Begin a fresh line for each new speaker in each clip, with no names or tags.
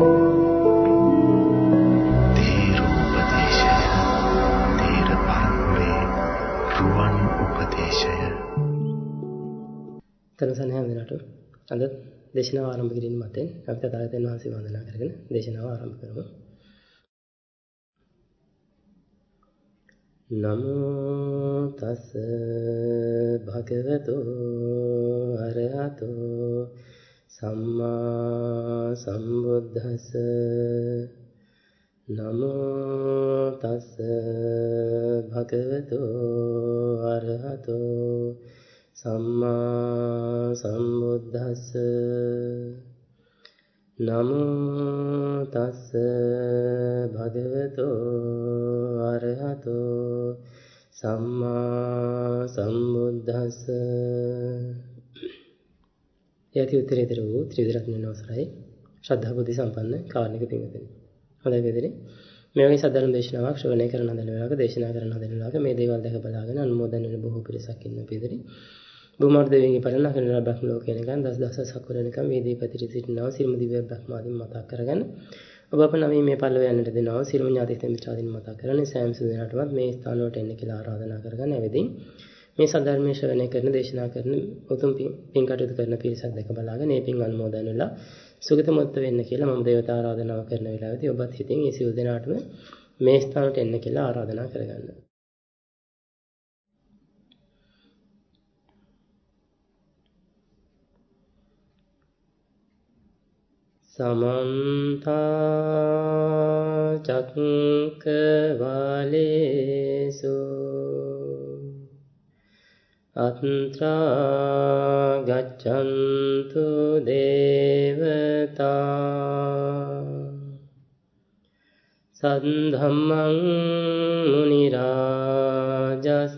තනසන හැම දිනටම අද දේශනාව ආරම්භ කිරීම මතෙන් අපි තථාගතයන් වහන්සේ වන්දනා කරගෙන දේශනාව ආරම්භ කරමු. නමෝ තස් භගවතෝ අරහතෝ සම්මා සම්බුද්දස්ස. නමෝ තස් භගවතෝ අරහතෝ සම්මා සම්බුද්දස්ස. නමෝ තස් භගවතෝ අරහතෝ සම්මා සම්බුද්දස්ස. යටි උත්තරීතර වූ ත්‍රිවිධ අවසරයි ශ්‍රද්ධා බුද්ධ සම්පන්න කාර්නික පින්වතුනි. හොඳයි වේදෙනි. මේ වගේ සද්ධර්ම දේශනාවක් ශ්‍රවණය කරන හදන වෙලාවක දේශනා කරන හදන වෙලාවක මේ දේවල් දැක බලාගෙන අනුමෝදන් වෙන බොහෝ පිරිසක් ඉන්න පිළිදෙනි. බුමාර දෙවියන්ගේ පරණ කරන බ්‍රහ්ම ලෝකේ නිකන් දස සකුරණකම් වේදී පැතිරි සිටිනවා සිරුම දිව්‍ය බ්‍රහ්මාදීන් මතක් කරගෙන ඔබ අප නවී මේ පල්ලව යන්නට දෙනවා සිරුම ඥාති මිත්‍රාදීන් මතක් කරගෙන සෑම සුදිනටවත් මේ ස්ථාන වලට එන්න කියලා ආරාධනා කරගෙන ඇවිදින් මේ සද්ධර්මයේ ශ්‍රවණය කරන දේශනා කරන උතුම් පින් කටයුතු කරන පිරිසක් දැක බලාගෙන මේ පින් අනුමෝදන් වෙලා සුගතමත් වෙන්න කියලා මම දේවතා ආරාධනාව කරන වෙලාවදී ඔබත් හිතින් මේ සියලු දෙනාටම මේ ස්ථානට එන්න කියලා ආරාධනා කරගන්න. සමන්ත චක්කවාලේසු අත්‍රා ගච්ඡන්තු දේවතා සද්ධම්මං මුනි රාජස්ස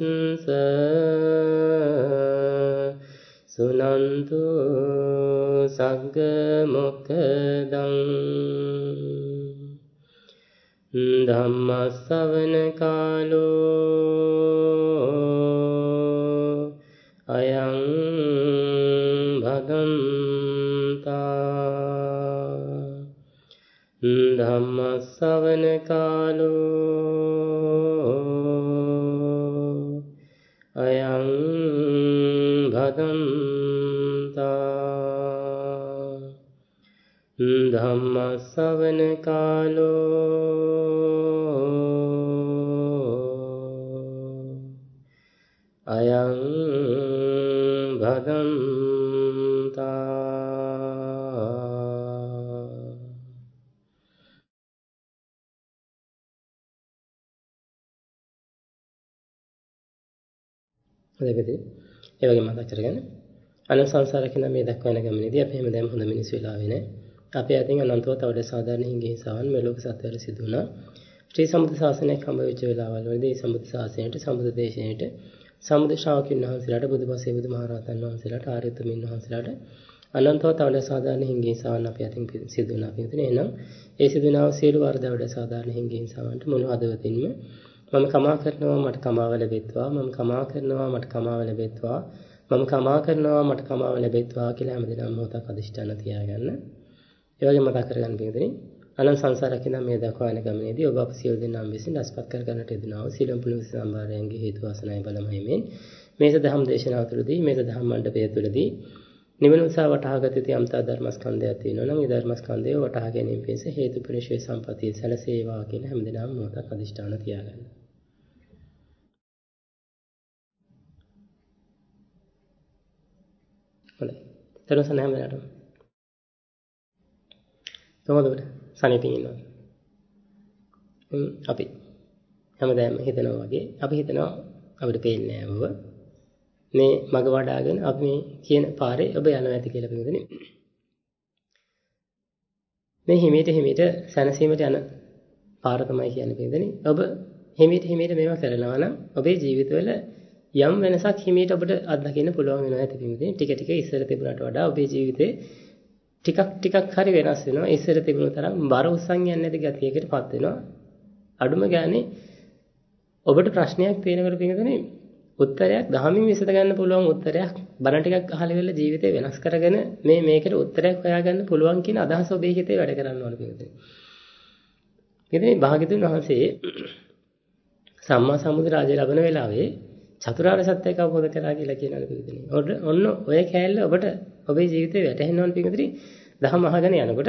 සුනන්තු සග්ග මොක්ඛදං ධම්ම ශ්‍රවණ කාලෝ අයං භදන්තා. ධම්ම ශ්‍රවණ කාලෝ අයං භදන්තා. ධම්ම ශ්‍රවණ කාලෝ අයං භදන්තා. හොඳයි. ඒ වගේ මතක් කරගන්න. අනන්ත සංසාරකින මේ දක්වන ගමනේදී අපි හැමදාම හොඳ මිනිස්සු වෙලා වෙන්නේ. අපේ අතින් අනන්තව තවද සාධාරණ හිංගිහිසාවන් මේ ලෝක සත්‍යවල සිදු වුණා. ශ්‍රී සම්බුද්ධ ශාසනයක් හම්බ වෙච්ච වෙලාවල් වලදී සම්බුද්ධ ශාසනයට සම්බුද්ධ දේශනයට සම්බුද්ධ ශ්‍රාවකින් වහන්සේලාට බුදුපසේ බුදුමහරහතන් වහන්සේලාට ආර්යතුමින් වහන්සේලාට අනන්තව තවද සාධාරණ හිංගිහිසාවන් අපේ අතින් සිදු වුණා. එහෙනම් ඒ සිදුවනව සියලු වර්ධවල සාධාරණ හිංගිහිසාවන්ට මුළු හදවතින්ම මම කමා කරනවා මට කමාව ලැබෙත්වා මම කමා කරනවා මට කමාව ලැබෙත්වා මම කමා කරනවා මට කමාව ලැබෙත්වා කියලා හැමදෙනාම මොහොතක් අදිෂ්ඨාන තියාගන්න. ඒ වගේ මතක් කරගන්න පිළිදෙනි. අනන්ත සංසාරකින් මේ දක්වාන ගමනේදී ඔබ අප සියලු දෙනාම විසින් අස්පත් කර ගන්නට යෙදුනා වූ සීලම් පුණ්‍ය සම්භාරයන්ගේ හේතු වාසනායි බලමයි මෙන් මේ සදහම් දේශනාව තුළදී මේ සදහම් මණ්ඩපය තුළදී නිවන උසා වටහාගත යුතු යම්තා ධර්මස්කන්ධයක් තියෙනවා නම් ඒ ධර්මස්කන්ධය වටහා ගැනීම පිණිස හේතු පරිශේ සම්පතිය සැලසේවා කියලා හැමදෙනාම මොහොතක් අදිෂ්ඨාන තියාගන්න. හොඳයි. තරසන හැමදාම කොහොමද සනීපින් ඉන්නවා. අපි හැමදාම හිතනවා වගේ අපි හිතනවා අපිට පේන්නේ නැහැ බව. මේ මග වඩාගෙන අපි මේ කියන පාරේ ඔබ යනවා ඇති කියලා පිළිගන්නේ. මේ හිමීට සැනසීමට යන පාර තමයි කියන්නේ පිළිගන්නේ. ඔබ හිමීට මේවා කරනවා නම් ඔබේ ජීවිතවල යම් වෙනසක් හිමීට ඔබට අත්දකින්න පුළුවන් වෙනවා ඇති පිළිගන්නේ. ටික ඉස්සර තිබුණාට වඩා ඔබේ ජීවිතේ ටිකක් හරි වෙනස් වෙනවා. ඉස්සර තිබුණු තරම් බර උස්සන් යන්නේ නැති ගතියකටපත් වෙනවා. අඩුම ගානේ ඔබට ප්‍රශ්නයක් තියෙනකොට පිළිගන්නේ උත්තරයක් දහමින් විසඳ ගන්න පුළුවන් උත්තරයක් බණ ටිකක් අහලා ඉවරලා ජීවිතේ වෙනස් කරගෙන මේකට උත්තරයක් හොයාගන්න පුළුවන් කියන අදහස ඔබේ හිතේ වැඩ කරන්න ඕන පිළිතුරේ. ඉතින් භාග්‍යතුන් වහන්සේ සම්මා සම්බුදු රාජ්‍ය ලැබෙන වෙලාවේ චතුරාර්ය සත්‍යය අවබෝධ කරා කියලා කියනවා පිළිතුරේ. ඔන්න ඔය කෑල්ල ඔබට ඔබේ ජීවිතේ වැටහෙන්න ඕන පිළිතුරේ දහම අහගෙන යනකොට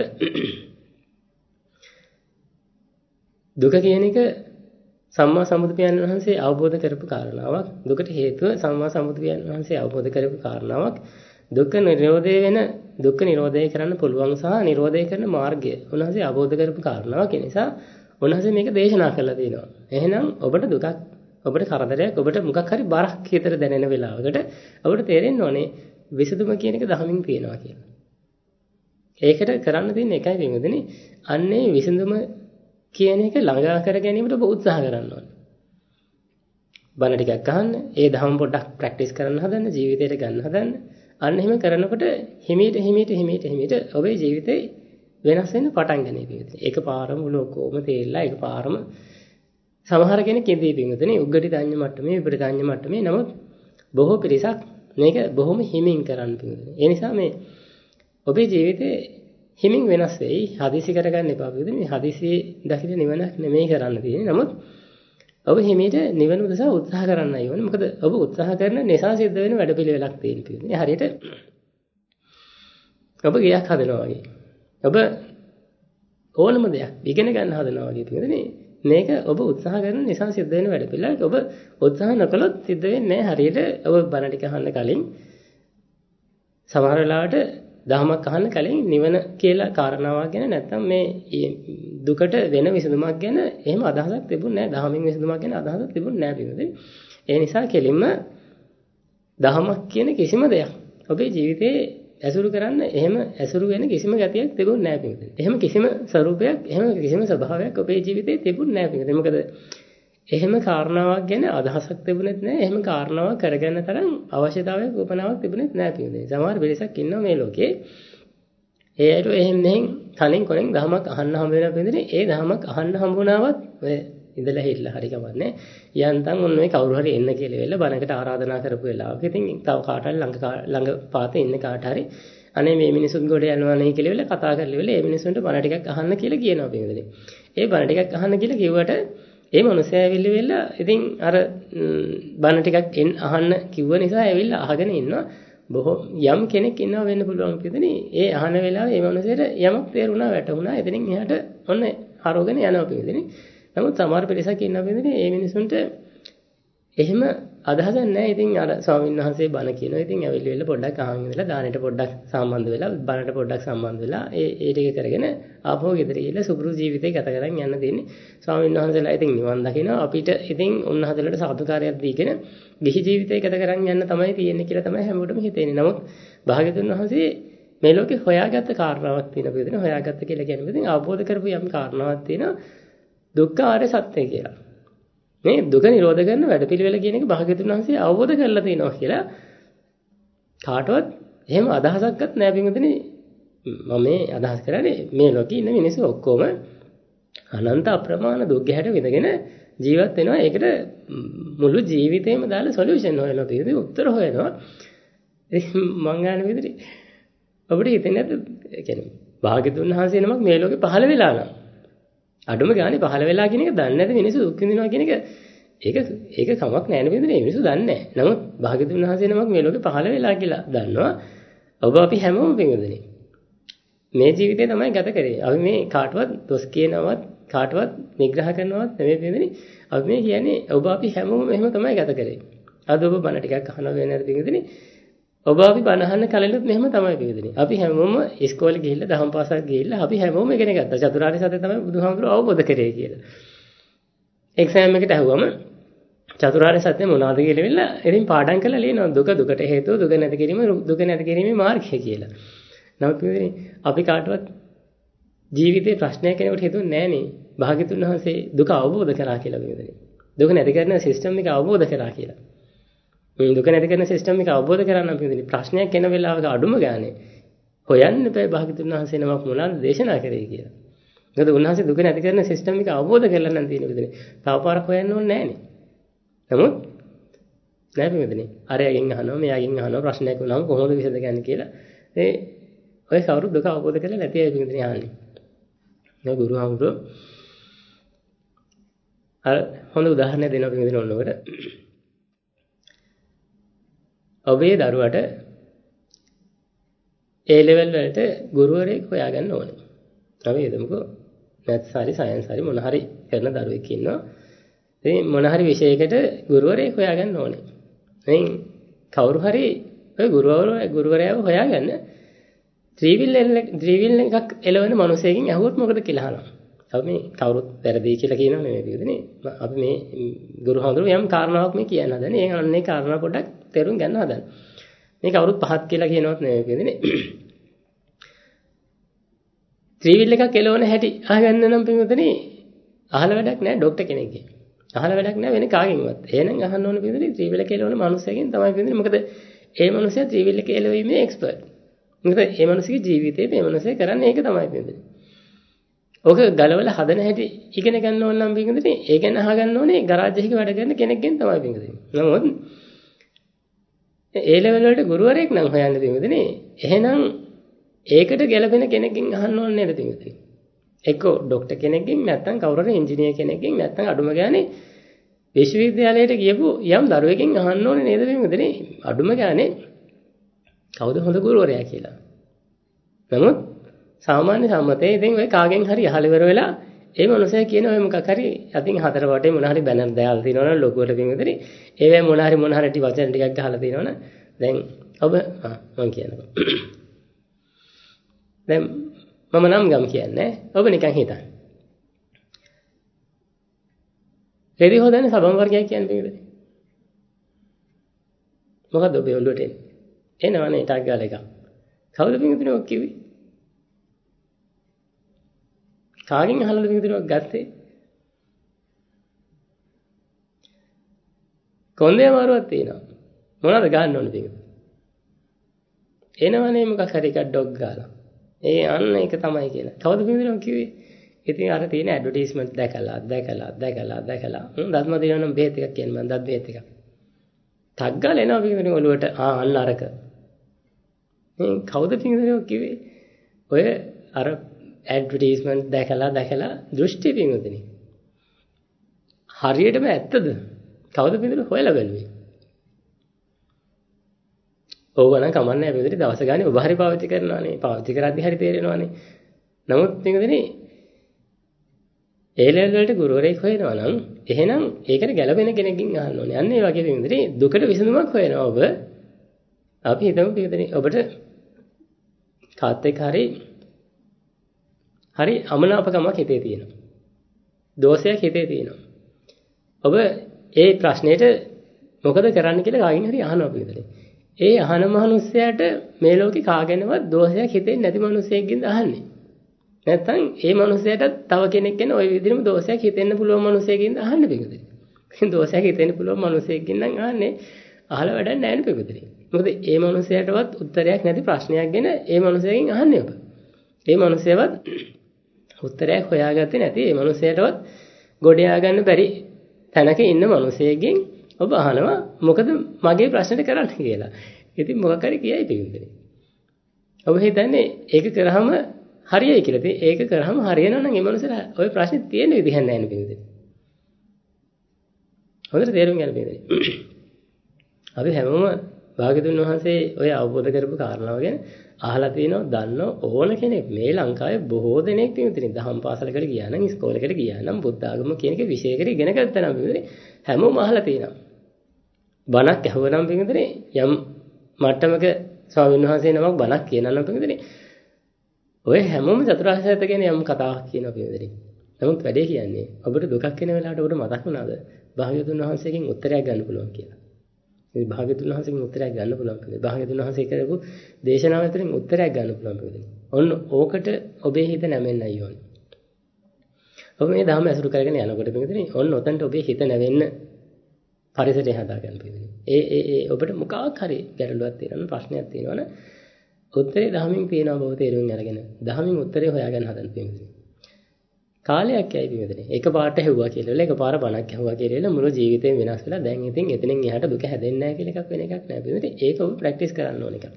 දුක කියන එක සම්මා සම්බුදු පියාණන් වහන්සේ අවබෝධ කරපු කාරණාවක්. දුකට හේතුව සම්මා සම්බුදු පියාණන් වහන්සේ අවබෝධ කරපු කාරණාවක්. දුක්ඛ නිරෝධය කරන්න පුළුවන් සහ නිරෝධය කරන මාර්ගය උන්වහන්සේ අවබෝධ කරපු කාරණාවක්. ඒ නිසා උන්වහන්සේ මේක දේශනා කරලා තියෙනවා. එහෙනම් ඔබට දුකක්, ඔබට කරදරයක්, ඔබට මොකක් හරි බරක් හිතට දැනෙන වෙලාවකට ඔබට තේරෙන්න ඕනේ විසඳුම කියන එක දහමින් තියෙනවා කියලා. ඒකට කරන්න තියෙන එකයි වෙනදෙනේ. අන්නේ විසඳුම කියන එක ළඟා කර ගැනීමට ඔබ උත්සාහ කරන්න ඕනේ. බණ ටිකක් අහන්න, ඒ දහම පොඩ්ඩක් ප්‍රැක්ටිස් කරන්න හදන්න, ජීවිතයට ගන්න හදන්න. අන්න එහෙම කරනකොට හිමීට ඔබේ ජීවිතේ වෙනස් වෙන්න පටන් ගන්නවා. එකපාරම ලෝකෝම තේරිලා එකපාරම සමහර කෙනෙක් ඉඳී පින්වතුනි උග්ගටි දාඤ්ඤ මට්ටමේ විපරිත දාඤ්ඤ මට්ටමේ නමුත් බොහෝ පිරිසක් මේක බොහොම හිමින් කරන්න පින්වතුනි. ඒ නිසා මේ ඔබේ ජීවිතේ හිමින් වෙනස් වෙයි. හදිසි කරගන්න එපා පින්වතුනි. මේ හදිසියේ දකින්න නිවනක් නෙමෙයි කරන්න තියෙන්නේ. නමුත් ඔබ හිමීට නිවන උදෙසා උත්සාහ කරන්නයි ඕනේ. මොකද ඔබ උත්සාහ කරන නිසා සිද්ධ වෙන වැඩපිළිවෙලක් තියෙන පින්වතුනි. හරියට ඔබ ගයක් හදනවා වගේ. ඔබ ඕනම දෙයක් ඉගෙන ගන්න හදනවා වගේ පින්වතුනි. මේක ඔබ උත්සාහ කරන නිසා සිද්ධ වෙන වැඩපිළිවෙලක්. ඔබ උත්සාහ නොකළොත් සිද්ධ වෙන්නේ නැහැ. හරියට ඔබ බණ ටික අහන්න කලින් සමහර වෙලාවට දහමක් අහන්න කලින් නිවන කියලා කාරණාවක් ගැන නැත්තම් මේ දුකට වෙන විසඳුමක් ගැන එහෙම අදහසක් තිබුණේ නැහැ. දහමින් විසඳුමක් ගැන අදහසක් තිබුණේ නැහැ පින්වතුනි. ඒ නිසා කෙලින්ම දහමක් කියන කිසිම දෙයක් ඔබේ ජීවිතේ ඇසුරු කරන්න එහෙම ඇසුරු වෙන කිසිම ගතියක් තිබුණේ නැහැ පින්වතුනි. එහෙම කිසිම ස්වરૂපයක්, එහෙම කිසිම ස්වභාවයක් ඔබේ ජීවිතේ තිබුණේ නැහැ පින්වතුනි. මොකද එහෙම කාරණාවක් ගැන අදහසක් තිබුණෙත් නැහැ. එහෙම කාරණාවක් කරගන්න තරම් අවශ්‍යතාවයක් උපනාවක් තිබුණෙත් නැහැ පින්වතුනි. සමහර පිරිසක් ඉන්නවා මේ ලෝකේ. ඒ අයට එහෙම නැහින් කලින් කොනෙන් දහමක් අහන්න හම්බ වෙනවා පින්වතුනි. ඒ දහමක් අහන්න හම්බුණාවත් ඔය ඉඳලා හිටලා හරි කමන්නේ. යන්තම් ඔන්න මේ කවුරු හරි එන්න කියලා වෙලා බණකට ආරාධනා කරපු වෙලාවක ඉතින් තව කාට හරි ළඟ පාතේ ඉන්න කාට හරි අනේ මේ මිනිසුන් ගොඩ යනවා නේ කියලා වෙලා කතා කරලා වෙලා ඒ මිනිසුන්ට බණ ටිකක් අහන්න කියලා කියනවා පින්වතුනි. ඒ බණ ටිකක් අහන්න කියලා කිව්වට ඒ මනුස්සයා ඇවිල්ලි වෙලා ඉතින් අර බණ ටිකක් අහන්න කිව්ව නිසා ඇවිල්ලා අහගෙන ඉන්නවා. බොහෝ යම් කෙනෙක් ඉන්නවා වෙන්න පුළුවන් පිටුනේ. ඒ අහන වෙලාවේ මේ මනුස්සයාට යමක් තේරුණා වැටුණා. එතනින් එහාට ඔන්න හරවගෙන යනවා පිටුනේ. නමුත් සමහර පිරිසක් ඉන්නවා පිටුනේ මේ මිනිසුන්ට එහෙම අදහසක් නැහැ. ඉතින් අර ස්වාමීන් වහන්සේ බණ කියනවා. ඉතින් ඇවිල්ලි වෙලා පොඩ්ඩක් අහන් ඉඳලා දානෙට පොඩ්ඩක් සම්බන්ධ වෙලා බණට පොඩ්ඩක් සම්බන්ධ වෙලා ඒ ටික කරගෙන ආපහු ගෙදර ගිහලා සුපුරු ජීවිතේ ගත කරන් යන්න දෙන්නේ. ස්වාමීන් වහන්සේලා ඉතින් නිවන් දකිනවා. අපිට ඉතින් උන්වහන්සේලාට සාදුකාරයක් දීගෙන ගිහි ජීවිතේ ගත කරන් යන්න තමයි තියෙන්නේ කියලා තමයි හැමෝටම හිතෙන්නේ. නමුත් භාග්‍යතුන් වහන්සේ මේ ලෝකේ හොයාගත්ත කාරණාවක් තියෙනවා පිළිදෙන හොයාගත්ත කියලා කියන්නේ ඉතින් අවබෝධ කරපු යම් කාරණාවක් තියෙනවා දුක්ඛ ආර්ය සත්‍ය කියලා. මේ දුක නිරෝධ කරන වැඩපිළිවෙල කියන එක භාග්‍යතුන් වහන්සේ අවබෝධ කරලා තියෙනවා කියලා කාටවත් එහෙම අදහසක්වත් නැහැ පින්වතුනි. මම මේ අදහස් කරන්නේ මේ ලෝකේ ඉන්න මිනිස්සු ඔක්කොම අනන්ත අප්‍රමාණ දුක් ගැහැට විඳගෙන ජීවත් වෙනවා. ඒකට මුළු ජීවිතේම දාලා සොලියුෂන් හොයනවා පිළිදෙ උත්තර හොයනවා. මං ගන්න විදිහට අපිට හිතෙන්නේ නැද්ද? ඒ කියන්නේ භාග්‍යතුන් වහන්සේ නමක් මේ ලෝකේ පහළ වෙලා නම් අඩුම ගානේ පහළ වෙලා කියන එක දන්නේ නැති මිනිස්සු දුක් විඳිනවා කියන එක ඒක කමක් නැහැ නේද? මේ මිනිස්සු දන්නේ නැහැ. නමුත් භාග්‍යතුන් වහන්සේ නමක් මේ ලෝකේ පහළ වෙලා කියලා දන්නවා. ඔබ අපි හැමෝම පින්වදනේ. මේ ජීවිතේ තමයි ගත කරේ. අපි මේ කාටවත් දොස් කියනවත් කාටවත් නිග්‍රහ කරනවත් නෙමෙයි පින්වදනේ. අපි මේ කියන්නේ ඔබ අපි හැමෝම එහෙම තමයි ගත කරේ. අද ඔබ බණ ටිකක් අහනවා වෙන නැති පින්වදනේ. ඔබ අපි බණ අහන්න කලිනුත් මෙහෙම තමයි පිළිදෙන්නේ. අපි හැමෝම ඉස්කෝලේ ගිහිල්ලා දහම් පාසල් ගිහිල්ලා අපි හැමෝම ඉගෙන ගත්තා. චතුරාර්ය සත්‍ය තමයි බුදුහාමුදුරුවෝ අවබෝධ කරේ කියලා. එක්සෑම් එකට අහුවම චතුරාර්ය සත්‍ය මොනවද කියලා ඉල්ලලා ඉතින් පාඩම් කරලා ලියනවා. දුකට හේතුව දුක නැති කිරීමේ මාර්ගය කියලා. නමුත් අපි කාටවත් ජීවිතේ ප්‍රශ්නයක් කෙනෙකුට හිතුන්නේ නැහනේ. භාග්‍යතුන් වහන්සේ දුක අවබෝධ කරා කියලා පිළිදෙන්නේ. දුක නැති කරන සිස්ටම් එක අවබෝධ කරා කියලා. දුක නැති කරන සිස්ටම් එක අවබෝධ කරගන්න පිළිදෙන්නේ ප්‍රශ්නයක් එන වෙලාවක අඩුම ගානේ හොයන්න බෑ භාග්‍යතුන් වහන්සේ නමක් මොනවාද දේශනා කරේ කියලා. මොකද උන්වහන්සේ දුක නැති කරන සිස්ටම් එක අවබෝධ කරලා නම් තියෙන පිළිදෙන්නේ. තව පාරක් හොයන්න ඕනේ නැහනේ. නමුත් නෑ පින්වතුනි. අරයගෙන් අහනවා මෙයාගෙන් අහනවා ප්‍රශ්නයක් වුණාම කොහොමද විසඳගන්නේ කියලා. ඒ ඔය කවුරුත් දුක අවබෝධ කරලා නැති අය පින්වතුනි අහන්නේ. මේ ගුරු හමුදුර අර හොඳ උදාහරණයක් දෙනවා පින්වතුනි ඔන්න ඔකට. ඔබේ දරුවට A level වලට ගුරුවරයෙක් හොයාගන්න ඕනේ. අපි හිතමුකෝ මැත්ස් හරි සයන්ස් හරි මොන හරි කරන දරුවෙක් ඉන්නවා. ඉතින් මොන හරි විෂයයකට ගුරුවරයෙක් හොයාගන්න ඕනේ. ඉතින් කවුරු හරි ඔය ගුරුවරයාව හොයාගන්න ත්‍රිවිල් එකක් එලවන මිනිසෙකින් අහුවොත් මොකද කියලා අහනවා. අපි මේ කවුරුත් වැරදි කියලා කියනව නෙමෙයි පිළිදෙනේ. අපි මේ ගුරු හඳුරු යම් කාරණාවක් මේ කියන්න හදන්නේ. ඒ අන්නේ කාරණා පොඩ්ඩක් තේරුම් ගන්න හදන්නේ. මේ කවුරුත් පහත් කියලා කියනවත් නෙමෙයි පිළිදෙනේ. ත්‍රිවිල් එකක් එලවන හැටි අහගන්න නම් පිළිදෙනේ අහලා වැඩක් නැහැ ડોක්ටර් කෙනෙක්ගෙන්. අහලා වැඩක් නැහැ වෙන කාගෙන්වත්. එහෙනම් අහන්න ඕන පිළිදෙනේ ත්‍රිවිල් එක එලවන මිනිසෙකින් තමයි පිළිදෙනේ. මොකද ඒ මිනිසයා ත්‍රිවිල් එක එලවීමේ එක්ස්පර්ට්. මොකද ඒ මිනිස්සුගේ ජීවිතේ මේ මිනිස්සේ කරන්නේ ඒක තමයි පිළිදෙනේ. ඔක ගලවලා හදන හැටි ඉගෙන ගන්න ඕන නම් පිළිදෙනේ ඒ ගැන අහගන්න ඕනේ ගරාජ් එකක වැඩ කරන කෙනෙක්ගෙන් තමයි පිළිදෙනේ. නමුත් ඒ ලෙවල් වලට ගුරුවරයෙක් නම් හොයන්න පිළිදෙනේ. එහෙනම් ඒකට ගැළපෙන කෙනෙක්ගෙන් අහන්න ඕනේ නේද පිළිදෙනේ. එක්කෝ ડોක්ටර් කෙනෙක්ගෙන් නැත්නම් කවුරු හරි ඉංජිනේර් කෙනෙක්ගෙන් නැත්නම් අඩුම ගානේ විශ්වවිද්‍යාලයට ගියපු යම් දරුවෙක්ගෙන් අහන්න ඕනේ නේද පිළිදෙනේ. අඩුම ගානේ කවුද හොඳ ගුරුවරයා කියලා. නමුත් සාමාන්‍ය සම්මතයේ ඉතින් ඔය කාගෙන් හරි අහලා ඉවර වෙලා ඒ මනුස්සයා කියන ඔය මොකක් හරි අතින් හතර වටේ මොන හරි බැනර් දාලා තිනවනම් ලොකුවට පින්විතනේ ඒවැ මොන හරි වචන ටිකක් ගහලා තිනවනම් දැන් ඔබ මම කියනවා දැන් මම නම් ගම් කියන්නේ ඔබ නිකන් හිතන්න රෙදි හොදන්නේ සබම් වර්ගයක් කියන්නේ පින්විතනේ මොකද්ද ඔබේ ඔළුවට එන්නේ එනවනේ ටක් ගාලා එකක් කවුද පින්විතනේ ඔක් කිව්වේ කාගෙන් අහලාද පින්විතනේ ගත්තේ කොන්දේ අමාරුවක් තියෙනවා මොනවද ගන්න ඕනේ පින්විතනේ එනවනේ මොකක් හරි එකක් ඩොග් ගාලා ඒ අන්න ඒක තමයි කියලා කවුද පින්විතනේ කිව්වේ ඉතින් අර තියෙන ඇඩ්වර්ටයිස්මන්ට් දැකලා දත්ම දිනන නම් බෙහෙත් එකක් කියන්නේ මම දත් බෙහෙත් එකක් ටක් ගාලා එනවා පින්විතනේ ඔළුවට අන්න අරක මේ කවුද පින්විතනේ කිව්වේ ඔය අර ඇඩ්වර්ටයිස්මන්ට් දැකලා දෘෂ්ටි පින්විතනේ හරියටම ඇත්තද කවුද පින්විතනේ හොයලා බැලුවේ ඕවනම් කමන්නේ පින්විතනේ දවස ගානේ ඔබ හරි පාවිච්චි කරනවානේ පාවිච්චි කරද්දි හරි තේරෙනවානේ නමුත් පින්විතනේ ඒ ලෙවල් වලට ගුරුවරයෙක් හොයනවා නම් එහෙනම් ඒකට ගැළපෙන කෙනෙක්ගෙන් අහන්න ඕනේ අන්න ඒ වගේ පින්විතනේ දුකට විසඳුමක් හොයනවා ඔබ අපි හිතමු පින්විතනේ ඔබට කාත් එක්ක හරි අමනාපකමක් හිතේ තියෙනවා. දෝෂයක් හිතේ තියෙනවා. ඔබ ඒ ප්‍රශ්නෙට මොකද කරන්න කියලා කාගෙන් හරි අහනවා පිළිදෙලේ. ඒ අහන මනුස්සයාට මේ ලෝකේ කාගෙනවත් දෝෂයක් හිතෙන්නේ නැති මනුස්සයෙක්ගෙන්ද අහන්නේ. නැත්තම් ඒ මනුස්සයාට තව කෙනෙක් ගැන ওই විදිහටම දෝෂයක් හිතෙන්න පුළුවන් මනුස්සයෙක්ගෙන්ද අහන්න පිළිදෙලේ. දෝෂයක් හිතෙන්න පුළුවන් මනුස්සයෙක්ගෙන් නම් අහන්නේ අහලා වැඩක් නැහැ නේ පිළිදෙලේ. මොකද ඒ මනුස්සයාටවත් උත්තරයක් නැති ප්‍රශ්නයක් ගැන ඒ මනුස්සයාගෙන් අහන්නේ ඔබ. ඒ මනුස්සයවත් උත්තරයක් හොයාගත්තේ නැති ඒ මනුස්සයටවත් ගොඩ යා ගන්න බැරි තැනක ඉන්න මනුස්සයෙක්ගෙන් ඔබ අහනවා මොකද මගේ ප්‍රශ්නෙට කරන්න කියලා. ඉතින් මොකක් හරි කියයි පිළිදෙන්නේ. ඔබ හිතන්නේ ඒක කරාම හරියයි කියලා. ඉතින් ඒක කරාම හරියනවා නම් ඒ මනුස්සයා ඔය ප්‍රශ්නේ තියෙන විදිහක් නැහැ නේ පිළිදෙන්නේ. හොඳට තේරුම් ගන්න පිළිදෙන්නේ. අපි හැමෝම භාග්‍යතුන් වහන්සේ ඔය අවබෝධ කරපු කාරණාව ගැන අහලා තිනවා දන්නව ඕන කෙනෙක් මේ ලංකාවේ බොහෝ දෙනෙක් පිළිතුරින් දහම් පාසලකට ගියා නම් ඉස්කෝලේකට ගියා නම් බුද්ධ ආගම කියන එක විශේෂයකට ඉගෙන ගත්තා නම් පිළිතුරේ හැමෝම අහලා තිනවා බණක් ඇහුවනම් පිළිතුරේ යම් මට්ටමක ස්වාමීන් වහන්සේ නමක් බණක් කියනවා නම් පිළිතුරේ ඔය හැමෝම චතුරාර්ය සත්‍ය ගැන යම් කතාවක් කියනවා පිළිතුරේ නමුත් වැඩේ කියන්නේ ඔබට දුකක් එන වෙලාවට ඔබට මතක් වුණාද භාග්‍යතුන් වහන්සේගෙන් උත්තරයක් ගන්න පුළුවන් කියලා මේ භාග්‍යතුන් වහන්සේගෙන් උත්තරයක් ගන්න පුළුවන් කියලා. භාග්‍යතුන් වහන්සේ කරපු දේශනාව ඇතුලෙන් උත්තරයක් ගන්න පුළුවන් කියලා. ඔන්න ඕකට ඔබේ හිත නැමෙන්නයි ඕනේ. ඔබ මේ ධර්ම ඇසුරු කරගෙන යනකොට පිටින් ඔන්න ඔතනට ඔබේ හිත නැවෙන්න පරිසරය හදා ගන්න පිටින්. ඒ ඔබට මොකක් හරි ගැටලුවක් තියෙනවා ප්‍රශ්නයක් තියෙනවනේ උත්තරේ ධර්මයෙන් තියෙනවා බව තේරුම් අරගෙන ධර්මයෙන් උත්තරේ හොයාගන්න හදන්න පිටින්. කාලයක් ඇයි පින්වතුනි. එකපාරට හැවුවා කියලා එකපාර බණක් ඇහුවා කියලා මුළු ජීවිතේම වෙනස් වෙලා දැන් ඉතින් එතනින් එහාට දුක හැදෙන්නේ නැහැ කියලා එකක් වෙන එකක් නෑ පින්වතුනි. ඒක ඔබ ප්‍රැක්ටිස් කරන්න ඕන එකක්.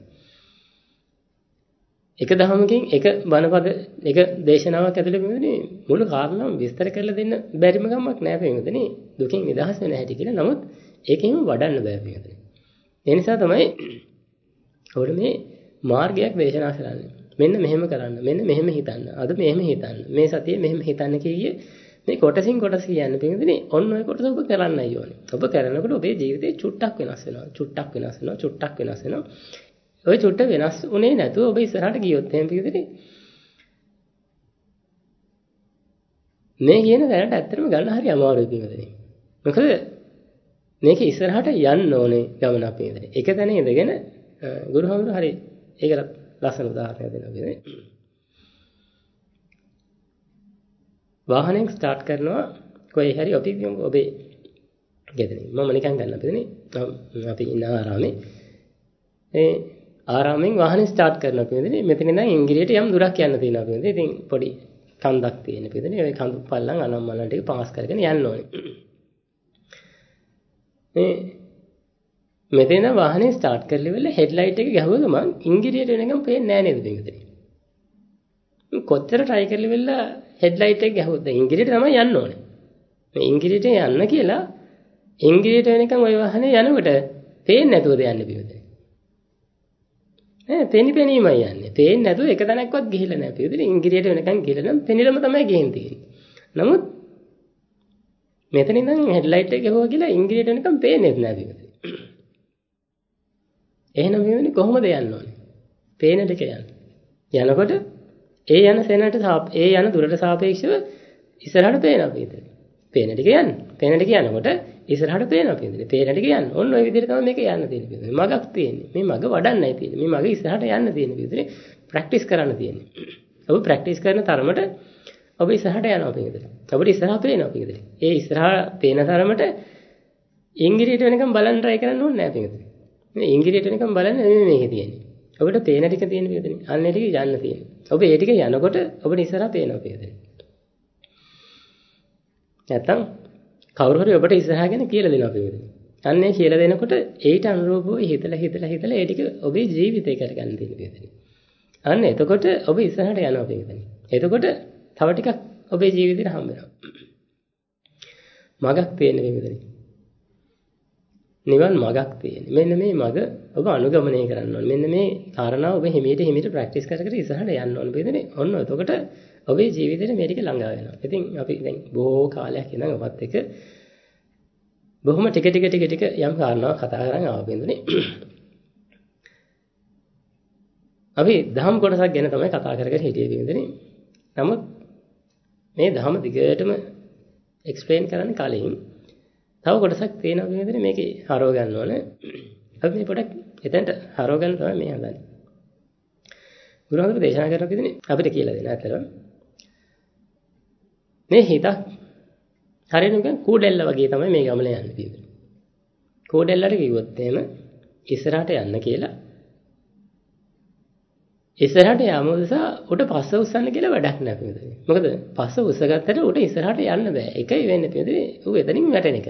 එක දහමකින් එක බණපද එක දේශනාවක් ඇතුළේ පින්වතුනි මුළු කාරණාවම විස්තර කරලා දෙන්න බැරිම ගමක් නෑ පින්වතුනි. දුකින් නිදහස් වෙන හැටි කියලා. නමුත් ඒකෙම වඩන්න බෑ පින්වතුනි. ඒ නිසා තමයි ඔබට මේ මාර්ගයක් දේශනා කරන්නේ. මෙන්න මෙහෙම කරන්න. මෙන්න මෙහෙම හිතන්න. අද මෙහෙම හිතන්න. මේ සතියේ මෙහෙම හිතන්න කියේ මේ කොටසින් කොටස කියන්නේ පින්වතුනි ඔන්න ඔය කොටස ඔබ කරන්නයි ඕනේ. ඔබ කරනකොට ඔබේ ජීවිතේ චුට්ටක් වෙනස් වෙනවා. චුට්ටක් වෙනස් වෙනවා. චුට්ටක් වෙනස් වෙනවා. ඔය චුට්ට වෙනස් උනේ නැතුව ඔබ ඉස්සරහට ගියොත් එහෙනම් පින්වතුනි මේ කියන දැනට ඇත්තටම ගන්න හරි අමාරුයි පින්වතුනි. මොකද මේක ඉස්සරහට යන්න ඕනේ ගමන අපේ ඉතින්. එක තැන ඉඳගෙන ගුරුහමරු හරි ඒකට ලස්සන උදාහරණයක් දෙනවා කියන්නේ. වාහනයක් ස්ටාර්ට් කරනවා කොහේ හරි ඔබේ ගෙදරින්. මම නිකන් ගන්න අපිනේ. අපි ඉන්න ආරාමේ. ඒ ආරාමෙන් වාහනේ ස්ටාර්ට් කරනවා කියන්නේ මෙතන ඉඳන් ඉංග්‍රීසියට යම් දුරක් යන්න තියෙනවා කියන්නේ. ඉතින් පොඩි කන්දක් තියෙන පිටුනේ. ඒ කඳු පල්ලම් අනම්මලන් ටික පාස් කරගෙන යන්න ඕනේ. මෙතන වාහනේ ස්ටාර්ට් කරලා ඉවරලා හෙඩ්ලයිට් එක ගැහුව ගමන් ඉංගිරියට වෙනකම් පේන්නේ නැහැ නේද පිටුනේ. කොච්චර try කරලා ඉවරලා හෙඩ්ලයිට් එක ගැහුවොත් දැන් ඉංගිරියට තමයි යන්න ඕනේ. මේ ඉංගිරියට යන්න කියලා ඉංගිරියට වෙනකම් ওই වාහනේ යනකොට පේන්නේ නැතුවද යන්නේ පිටුනේ. පෙනීමයි යන්නේ. පේන්නේ නැතුව එක තැනක්වත් ගිහිල්ලා නැහැ පිටුනේ. ඉංගිරියට වෙනකම් ගිහලා නම් පෙනිලම තමයි ගෙහින් තියෙන්නේ. නමුත් මෙතන ඉඳන් හෙඩ්ලයිට් එක ගැහුවා කියලා ඉංගිරියට වෙනකම් පේන්නේ නැහැ පිටුනේ. එහෙනම් මේ කොහොමද යන්න ඕනේ? පේන දෙක යන්න. යනකොට ඒ යන සෙනට ඒ යන දුරට සාපේක්ෂව ඉස්සරහට පේනවා පිටුනේ. පේන ටික යන්න. පේන ටික යනකොට ඉස්සරහට පේනවා පිටුනේ. පේන ටික යන්න. ඔන්න ඔය විදිහට තමයි මේක යන්න තියෙන්නේ පිටුනේ. මගක් තියෙන්නේ. මේ මග වඩන්නයි තියෙන්නේ. මේ මග ඉස්සරහට යන්න තියෙන්නේ පිටුනේ. ප්‍රැක්ටිස් කරන්න තියෙන්නේ. ඔබ ප්‍රැක්ටිස් කරන තරමට ඔබ ඉස්සරහට යනවා පිටුනේ. ඔබට ඉස්සරහා පේනවා පිටුනේ. ඒ ඉස්සරහා පේන තරමට ඉංග්‍රීසියට වෙනකම් බලන්න try කරන්න ඕනේ නැහැ පිටුනේ. මේ ඉංග්‍රීසියට වෙනකම් බලන්න මේකේ තියෙන්නේ. ඔබට පේන ටික තියෙන පිටුනේ. අන්න ඒ ටික යන්න තියෙන්නේ. ඔබ ඒ ටික යනකොට ඔබට ඉස්සරහා පේනවා පිටුනේ. නැත්තම් කවුරු හරි ඔබට ඉස්සරහා ගැන කියලා දෙනවා පිටුනේ. අන්න ඒ කියලා දෙනකොට ඒට අනුරූපව හිතලා ඒ ටික ඔබේ ජීවිතේ කරගන්න තියෙන පිටුනේ. අන්න එතකොට ඔබ ඉස්සරහට යනවා පිටුනේ. එතකොට තව ටිකක් ඔබේ ජීවිතේට හම්බ වෙනවා. මගක් පේන පිටුනේ. නිවන් මගක් තියෙන්නේ. මෙන්න මේ මග ඔබ අනුගමනය කරන්න ඕනේ. මෙන්න මේ කාරණාව ඔබ හිමීට ප්‍රැක්ටිස් කර ඉස්සරහට යන්න ඕනේ පිටුනේ. ඔන්න එතකොට ඔබේ ජීවිතේට මේ ටික ළඟා වෙනවා. ඉතින් අපි දැන් බොහෝ කාලයක් ඉඳන් ඔබත් එක්ක බොහොම ටික යම් කාරණාවක් කතා කරන් ආව පිටුනේ. අපි දහම් කොටසක් ගැන තමයි කතා කරගෙන හිටියේ පිටුනේ. නමුත් මේ දහම දිගටම එක්ස්ප්ලেইন කරන්න කලින් තව කොටසක් තියෙනවා පිටුනේ මේකේ හරව ගන්න ඕනේ. අපි මේ පොඩක් එතනට හරව ගන්න තමයි මේ හදන්නේ. ගුරුවරු දේශනා කරලා පිටුනේ අපිට කියලා දෙන අතරම මේ හිතක් හරියට කූඩෙල්ල වගේ තමයි මේ ගමන යන්නේ පිටුනේ. කූඩෙල්ලට කිව්වොත් එහෙම ඉස්සරහට යන්න කියලා ඉස්සරහට යම උදෙසා උට පස්ස උස්සන්න කියලා වැඩක් නැහැ පිටුනේ. මොකද පස්ස උස්සගත්තට උට ඉස්සරහට යන්න බෑ. එකයි වෙන්නේ පිටුනේ. ඌ එතනින් වැටෙන එක.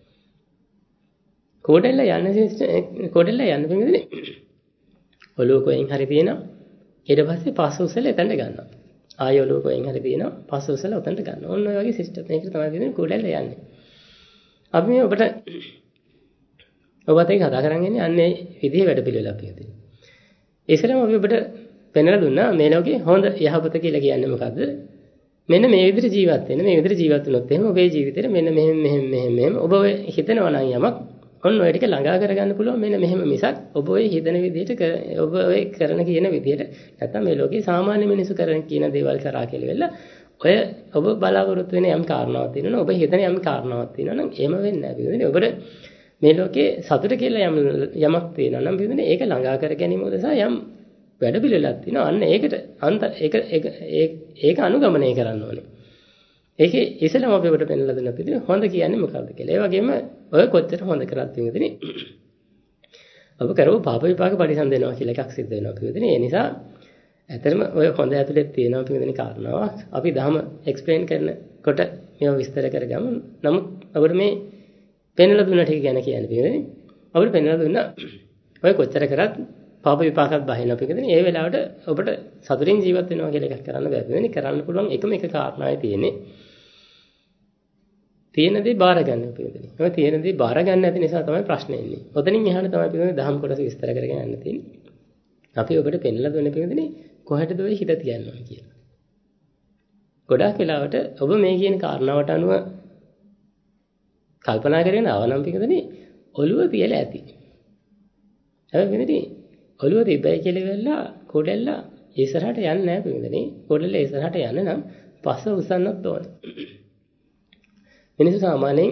කෝඩෙල්ල යන්න පිටුනේ. ඔලුව කොහෙන් හරි තියෙනවා. ඊට පස්සේ පස්ස උස්සලා එතනට ගන්නවා. ආයෙ ඔලුව කොහෙන් හරි තියෙනවා. පස්ස උස්සලා උතනට ගන්නවා. ඔන්න ඔය වගේ සිස්ටම් එකක් තමයි පිටුනේ කෝඩෙල්ල යන්නේ. අපි මේ ඔබට ඔබත් එක්ක කතා කරන් ඉන්නේ අන්නේ විදිහේ වැඩ පිළිවෙලක් පිටුනේ. ඉස්සෙල්ලාම අපි ඔබට පෙන්වලා දුන්නා මේ ලෝකේ හොඳ යහපත කියලා කියන්නේ මොකද්ද? මෙන්න මේ විදිහට ජීවත් වෙන්න. මේ විදිහට ජීවත් වුණොත් එහෙම ඔබේ ජීවිතේට මෙන්න මෙහෙම ඔබ ඔය හිතනවා නම් යමක් ඔන්න ඔය ටික ළඟා කරගන්න පුළුවන් මෙන්න මෙහෙම මිසක් ඔබ ඔය හිතන විදිහට ඔබ ඔය කරන කියන විදිහට නැත්තම් මේ ලෝකේ සාමාන්‍ය මිනිස්සු කරන කියන දේවල් කරා කියලා වෙලා ඔය ඔබ බලාපොරොත්තු වෙන යම් කාරණාවක් තියෙනවා ඔබ හිතන යම් කාරණාවක් තියෙනවා නම් එහෙම වෙන්නේ නැහැ පිළිදෙන ඔබට මේ ලෝකේ සතුට කියලා යමක් තියෙනවා නම් පිළිදෙන ඒක ළඟා කර ගැනීම උදෙසා යම් වැඩ පිළිවෙලක් තියෙනවා අන්න ඒකට ඒක අනුගමනය කරන්න ඕනේ ඒකේ ඉස්සෙල්ලාම අපි ඔබට පෙන්නලා දෙන්න පිළිදෙන හොඳ කියන්නේ මොකක්ද කියලා ඒ වගේම ඔය කොච්චර හොඳ කරත් පිළිදෙන ඔබ කරව පාප විපාක පරිසම් දෙනවා කියලා එකක් සිද්ධ වෙනවා පිළිදෙන ඒ නිසා ඇත්තටම ඔය හොඳ ඇතුලේ තියෙනවා පිළිදෙන කාරණාවක්. අපි දහම එක්ස්ප්ලেইন කරනකොට මේව විස්තර කරගමු. නමුත් අපිට මේ පෙන්වලා දුන්න ටික ගැන කියන්න පිළිදෙන. අපිට පෙන්වලා දුන්නා ඔය කොච්චර කරත් පාප විපාකත් බහිනවා පිළිදෙන. ඒ වෙලාවට ඔබට සතුටින් ජීවත් වෙනවා කියලා එකක් කරන්න බෑ පිළිදෙන. කරන්න පුළුවන් එකම එක කාරණාවයි තියෙන්නේ. තියෙන දේ බාර ගන්න පිළිදෙන. ඔය තියෙන දේ බාර ගන්න නැති නිසා තමයි ප්‍රශ්නේ එන්නේ. ඔතනින් එහාට තමයි පිළිදෙන දහම් කොටස විස්තර කරගෙන යන්න තියෙන්නේ. අපි ඔබට පෙන්වලා දුන්නේ පිළිදෙන කොහෙටද ඔය හිත තියන්නේ කියලා. ගොඩාක් වෙලාවට ඔබ මේ කියන කාරණාවට අනුව කල්පනා කරගෙන ආවනම් පිළිදෙන ඔළුව තියලා ඇති. හැබැයි පිළිදෙන ඔළුව තිබ්බයි කියලා වෙලා කොඩෙල්ලා ඉස්සරහට යන්නේ නැහැ පිළිදෙන. කොඩෙල්ලා ඉස්සරහට යන්න නම් පස්ස උස්සන්නත් ඕනේ. මිනිස්සු සාමාන්‍යයෙන්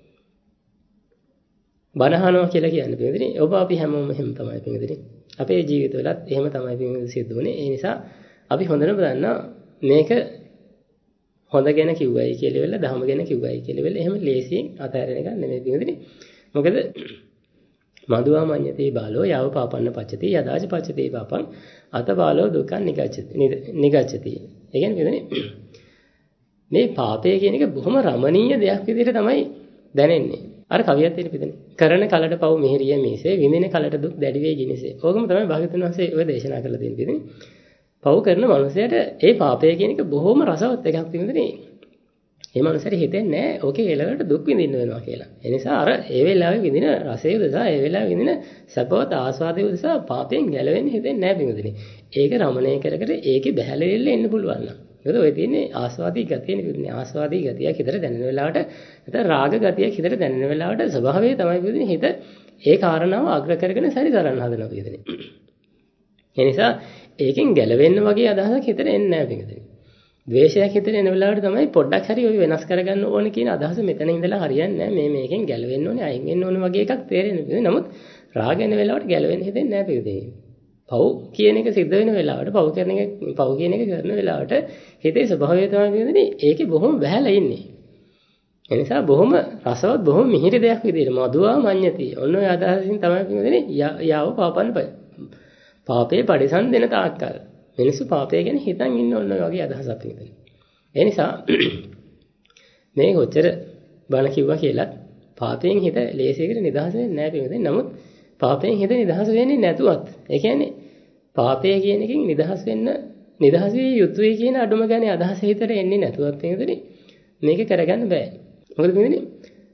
බනහනවා කියලා කියන්නේ පිළිදෙන. ඔබ අපි හැමෝම එහෙම තමයි පිළිදෙන. අපේ ජීවිතවලත් එහෙම තමයි පිළිදෙන සිද්ධ වෙන්නේ. ඒ නිසා අපි හොඳටම දන්නවා මේක හොඳ ගැන කිව්වයි කියලා වෙලා දහම ගැන කිව්වයි කියලා වෙලා එහෙම ලේසියෙන් අතහැරෙන එක නෙමෙයි පිළිදෙන. මොකද මදුවා මඤ්ඤතේ බාලෝ යව පාපන්න පච්චති යදාච පච්චතේ පාපං අත බාලෝ දුක්ඛං නිගච්ඡති. ඒ කියන්නේ පිළිදෙන මේ පාපය කියන එක බොහොම රමණීය දෙයක් විදිහට තමයි දැනෙන්නේ. අර කවියක් තියෙන පිළිදෙන. කරන කලට පව් මිහිරිය මේසේ විඳින කලට දුක් දැඩි වේ ගිනිසේ. ඕකම තමයි භාග්‍යවතුන් වහන්සේ ඔය දේශනා කරලා තියෙන පිළිදෙන. පව් කරන මනුස්සයට ඒ පාපය කියන එක බොහොම රසවත් එකක් පිළිදෙන. ඒ මනුස්සයාට හිතෙන්නේ නැහැ ඕකේ ඊළඟට දුක් විඳින්න වෙනවා කියලා. ඒ නිසා අර ඒ වෙලාවේ විඳින රසය උදෙසා ඒ වෙලාවේ විඳින සැපවත් ආස්වාදය උදෙසා පාපයෙන් ගැලවෙන්න හිතෙන්නේ නැහැ පිළිදෙන. ඒක රමණය කර කර ඒකේ බැහැලෙල්ල එන්න පුළුවන් නම්. මොකද ඔය තියෙන්නේ ආස්වාදී ගතියනේ පිළිදෙන. ආස්වාදී ගතියක් හිතට දැනෙන වෙලාවට නැත්නම් රාග ගතියක් හිතට දැනෙන වෙලාවට ස්වභාවය තමයි පිළිදෙන හිත ඒ කාරණාව අග්‍ර කරගෙන සැරිසරන්න හදනවා පිළිදෙන. ඒ නිසා ඒකෙන් ගැලවෙන්න වගේ අදහසක් හිතට එන්නේ නැහැ පිළිදෙන. ද්වේෂයක් හිතට එන වෙලාවට තමයි පොඩ්ඩක් හරි ඔය වෙනස් කරගන්න ඕනේ කියන අදහස මෙතන ඉඳලා හරියන්නේ නැහැ. මේකෙන් ගැලවෙන්න ඕනේ, අයින් වෙන්න ඕනේ වගේ එකක් තේරෙන්නේ පිළිදෙන. නමුත් රාග එන වෙලාවට ගැලවෙන්න හිතෙන්නේ නැහැ පිළිදෙන. පව් කියන එක සිද්ධ වෙන වෙලාවට පව් කියන එක කරන වෙලාවට හිතේ ස්වභාවය තමයි පිළිදෙන. ඒකේ බොහොම බහැලා ඉන්නේ. ඒ නිසා බොහොම රසවත් බොහොම මිහිරි දෙයක් විදිහට මදුවා මඤ්ඤති. ඔන්න ඔය අදහසින් තමයි පිළිදෙන යාව පාපන්න බය. පාපේ පරිසම් දෙන තාක්කල් මිනිස්සු පාපය ගැන හිතන් ඉන්න ඕන වගේ අදහසක් තියෙනවා. ඒ නිසා මේ කොච්චර බණ කිව්වා කියලා පාපයෙන් හිත ලේසියකට නිදහස් වෙන්නේ නැහැ පිළිදෙන. නමුත් පාපයෙන් හිත නිදහස් වෙන්නේ නැතුවත් ඒ කියන්නේ පාපය කියන එකෙන් නිදහස් විය යුතුයි කියන අඩුම ගානේ අදහස හිතට එන්නේ නැතුවත් පිළිදෙන මේක කරගන්න බෑ. මොකද පිළිදෙන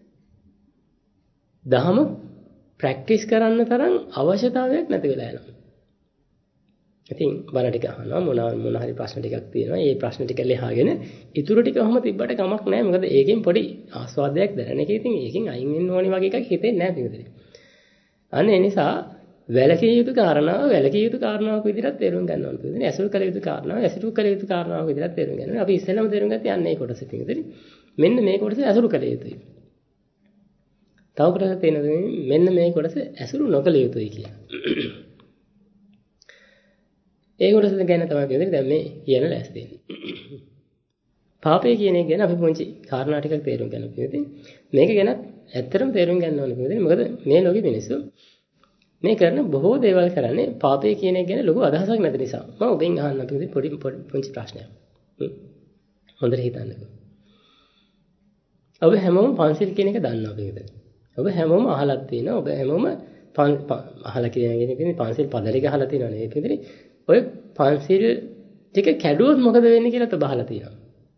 දහම ප්‍රැක්ටිස් කරන්න තරම් අවශ්‍යතාවයක් නැති වෙලා යනවා. ඉතින් බණ ටික අහනවා මොන හරි ප්‍රශ්න ටිකක් තියෙනවා. ඒ ප්‍රශ්න ටික ලියාගෙන ඊටු ටික ඔහම තිබ්බට කමක් නැහැ. මොකද ඒකෙන් පොඩි ආස්වාදයක් දැනෙන එක. ඉතින් ඒකෙන් අයින් වෙන්න ඕනේ වගේ එකක් හිතෙන්නේ නැහැ පිළිදෙන. අන්න ඒ නිසා වැලකිය යුතු කාරණාවක් විදිහට තේරුම් ගන්න ඕනේ පිළිදෙන. ඇසුරු කළ යුතු කාරණාවක් විදිහට තේරුම් ගන්න ඕනේ. අපි ඉස්සෙල්ලාම තේරුම් ගත්තේ යන්නේ මේ කොටස පිළිදෙන. මෙන්න මේ කොටස ඇසුරු කළ යුතුයි. තව කොටසක් තියෙනවා මෙන්න මේ කොටස ඇසුරු නොකළ යුතුයි කියලා. ඒ කොටස ගැන තමයි පිළිදෙන දැන් මේ කියන ලෑස්ති වෙන්නේ. පාපය කියන එක ගැන අපි පුංචි කාරණා ටිකක් තේරුම් ගන්න පිළිදෙන. මේක ගැන ඇත්තටම තේරුම් ගන්න ඕනේ පිළිදෙන. මොකද මේ ලෝකෙ මිනිස්සු මේ කරන බොහෝ දේවල් කරන්නේ පාපය කියන එක ගැන ලොකු අදහසක් නැති නිසා. මම ඔබෙන් අහන්න පිළිදෙන පොඩි පුංචි ප්‍රශ්නයක්. හොඳට හිතන්නකෝ. ඔබ හැමෝම පන්සිල් කියන එක දන්නවා පිළිදෙන. ඔබ හැමෝම අහලක් තියෙනවා. ඔබ හැමෝම අහලා කියන්නේ පන්සිල් පදලික අහලා තියෙනවා නේ පිළිදෙන. ඔය පන්සිල් ටික කැඩුවොත් මොකද වෙන්නේ කියලා ඔබ අහලා තියෙනවා.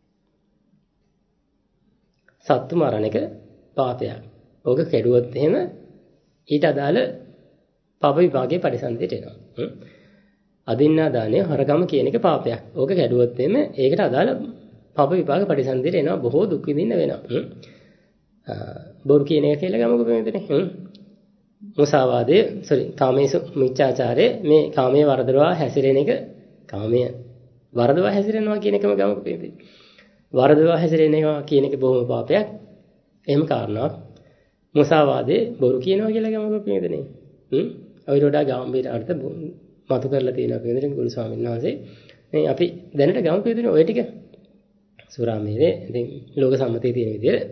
සත්තු මරණ එක පාපයක්. ඕක කැඩුවොත් එහෙම ඊට අදාළ පාප විභාගයේ පරිසන්දියට එනවා. අදින්නා දානය හරගම කියන එක පාපයක්. ඕක කැඩුවොත් එහෙම ඒකට අදාළ පාප විභාග පරිසන්දියට එනවා. බොහෝ දුක් විඳින්න වෙනවා. බොරු කියන එක කියලා ගමක මෙතන. මුසාවාදයේ කාමේසු මිච්ඡාචාරයේ මේ කාමයේ වරදවා හැසිරෙන එක කාමයේ වරදවා හැසිරෙනවා කියන එකම ගමක පිළිදෙන. වරදවා හැසිරෙනවා කියන එක බොහොම පාපයක්. එහෙම කාරණාවක්. මුසාවාදයේ බොරු කියනවා කියලා ගමක පිළිදෙන. ඔය රොඩා ගැඹීර අර්ථ මතු කරලා තියෙනවා පිළිදෙන ගුරු ස්වාමීන් වහන්සේ. මේ අපි දැනට ගමක පිළිදෙන ඔය ටික සුරාමේරේ ඉතින් ලෝක සම්මතයේ තියෙන විදිහට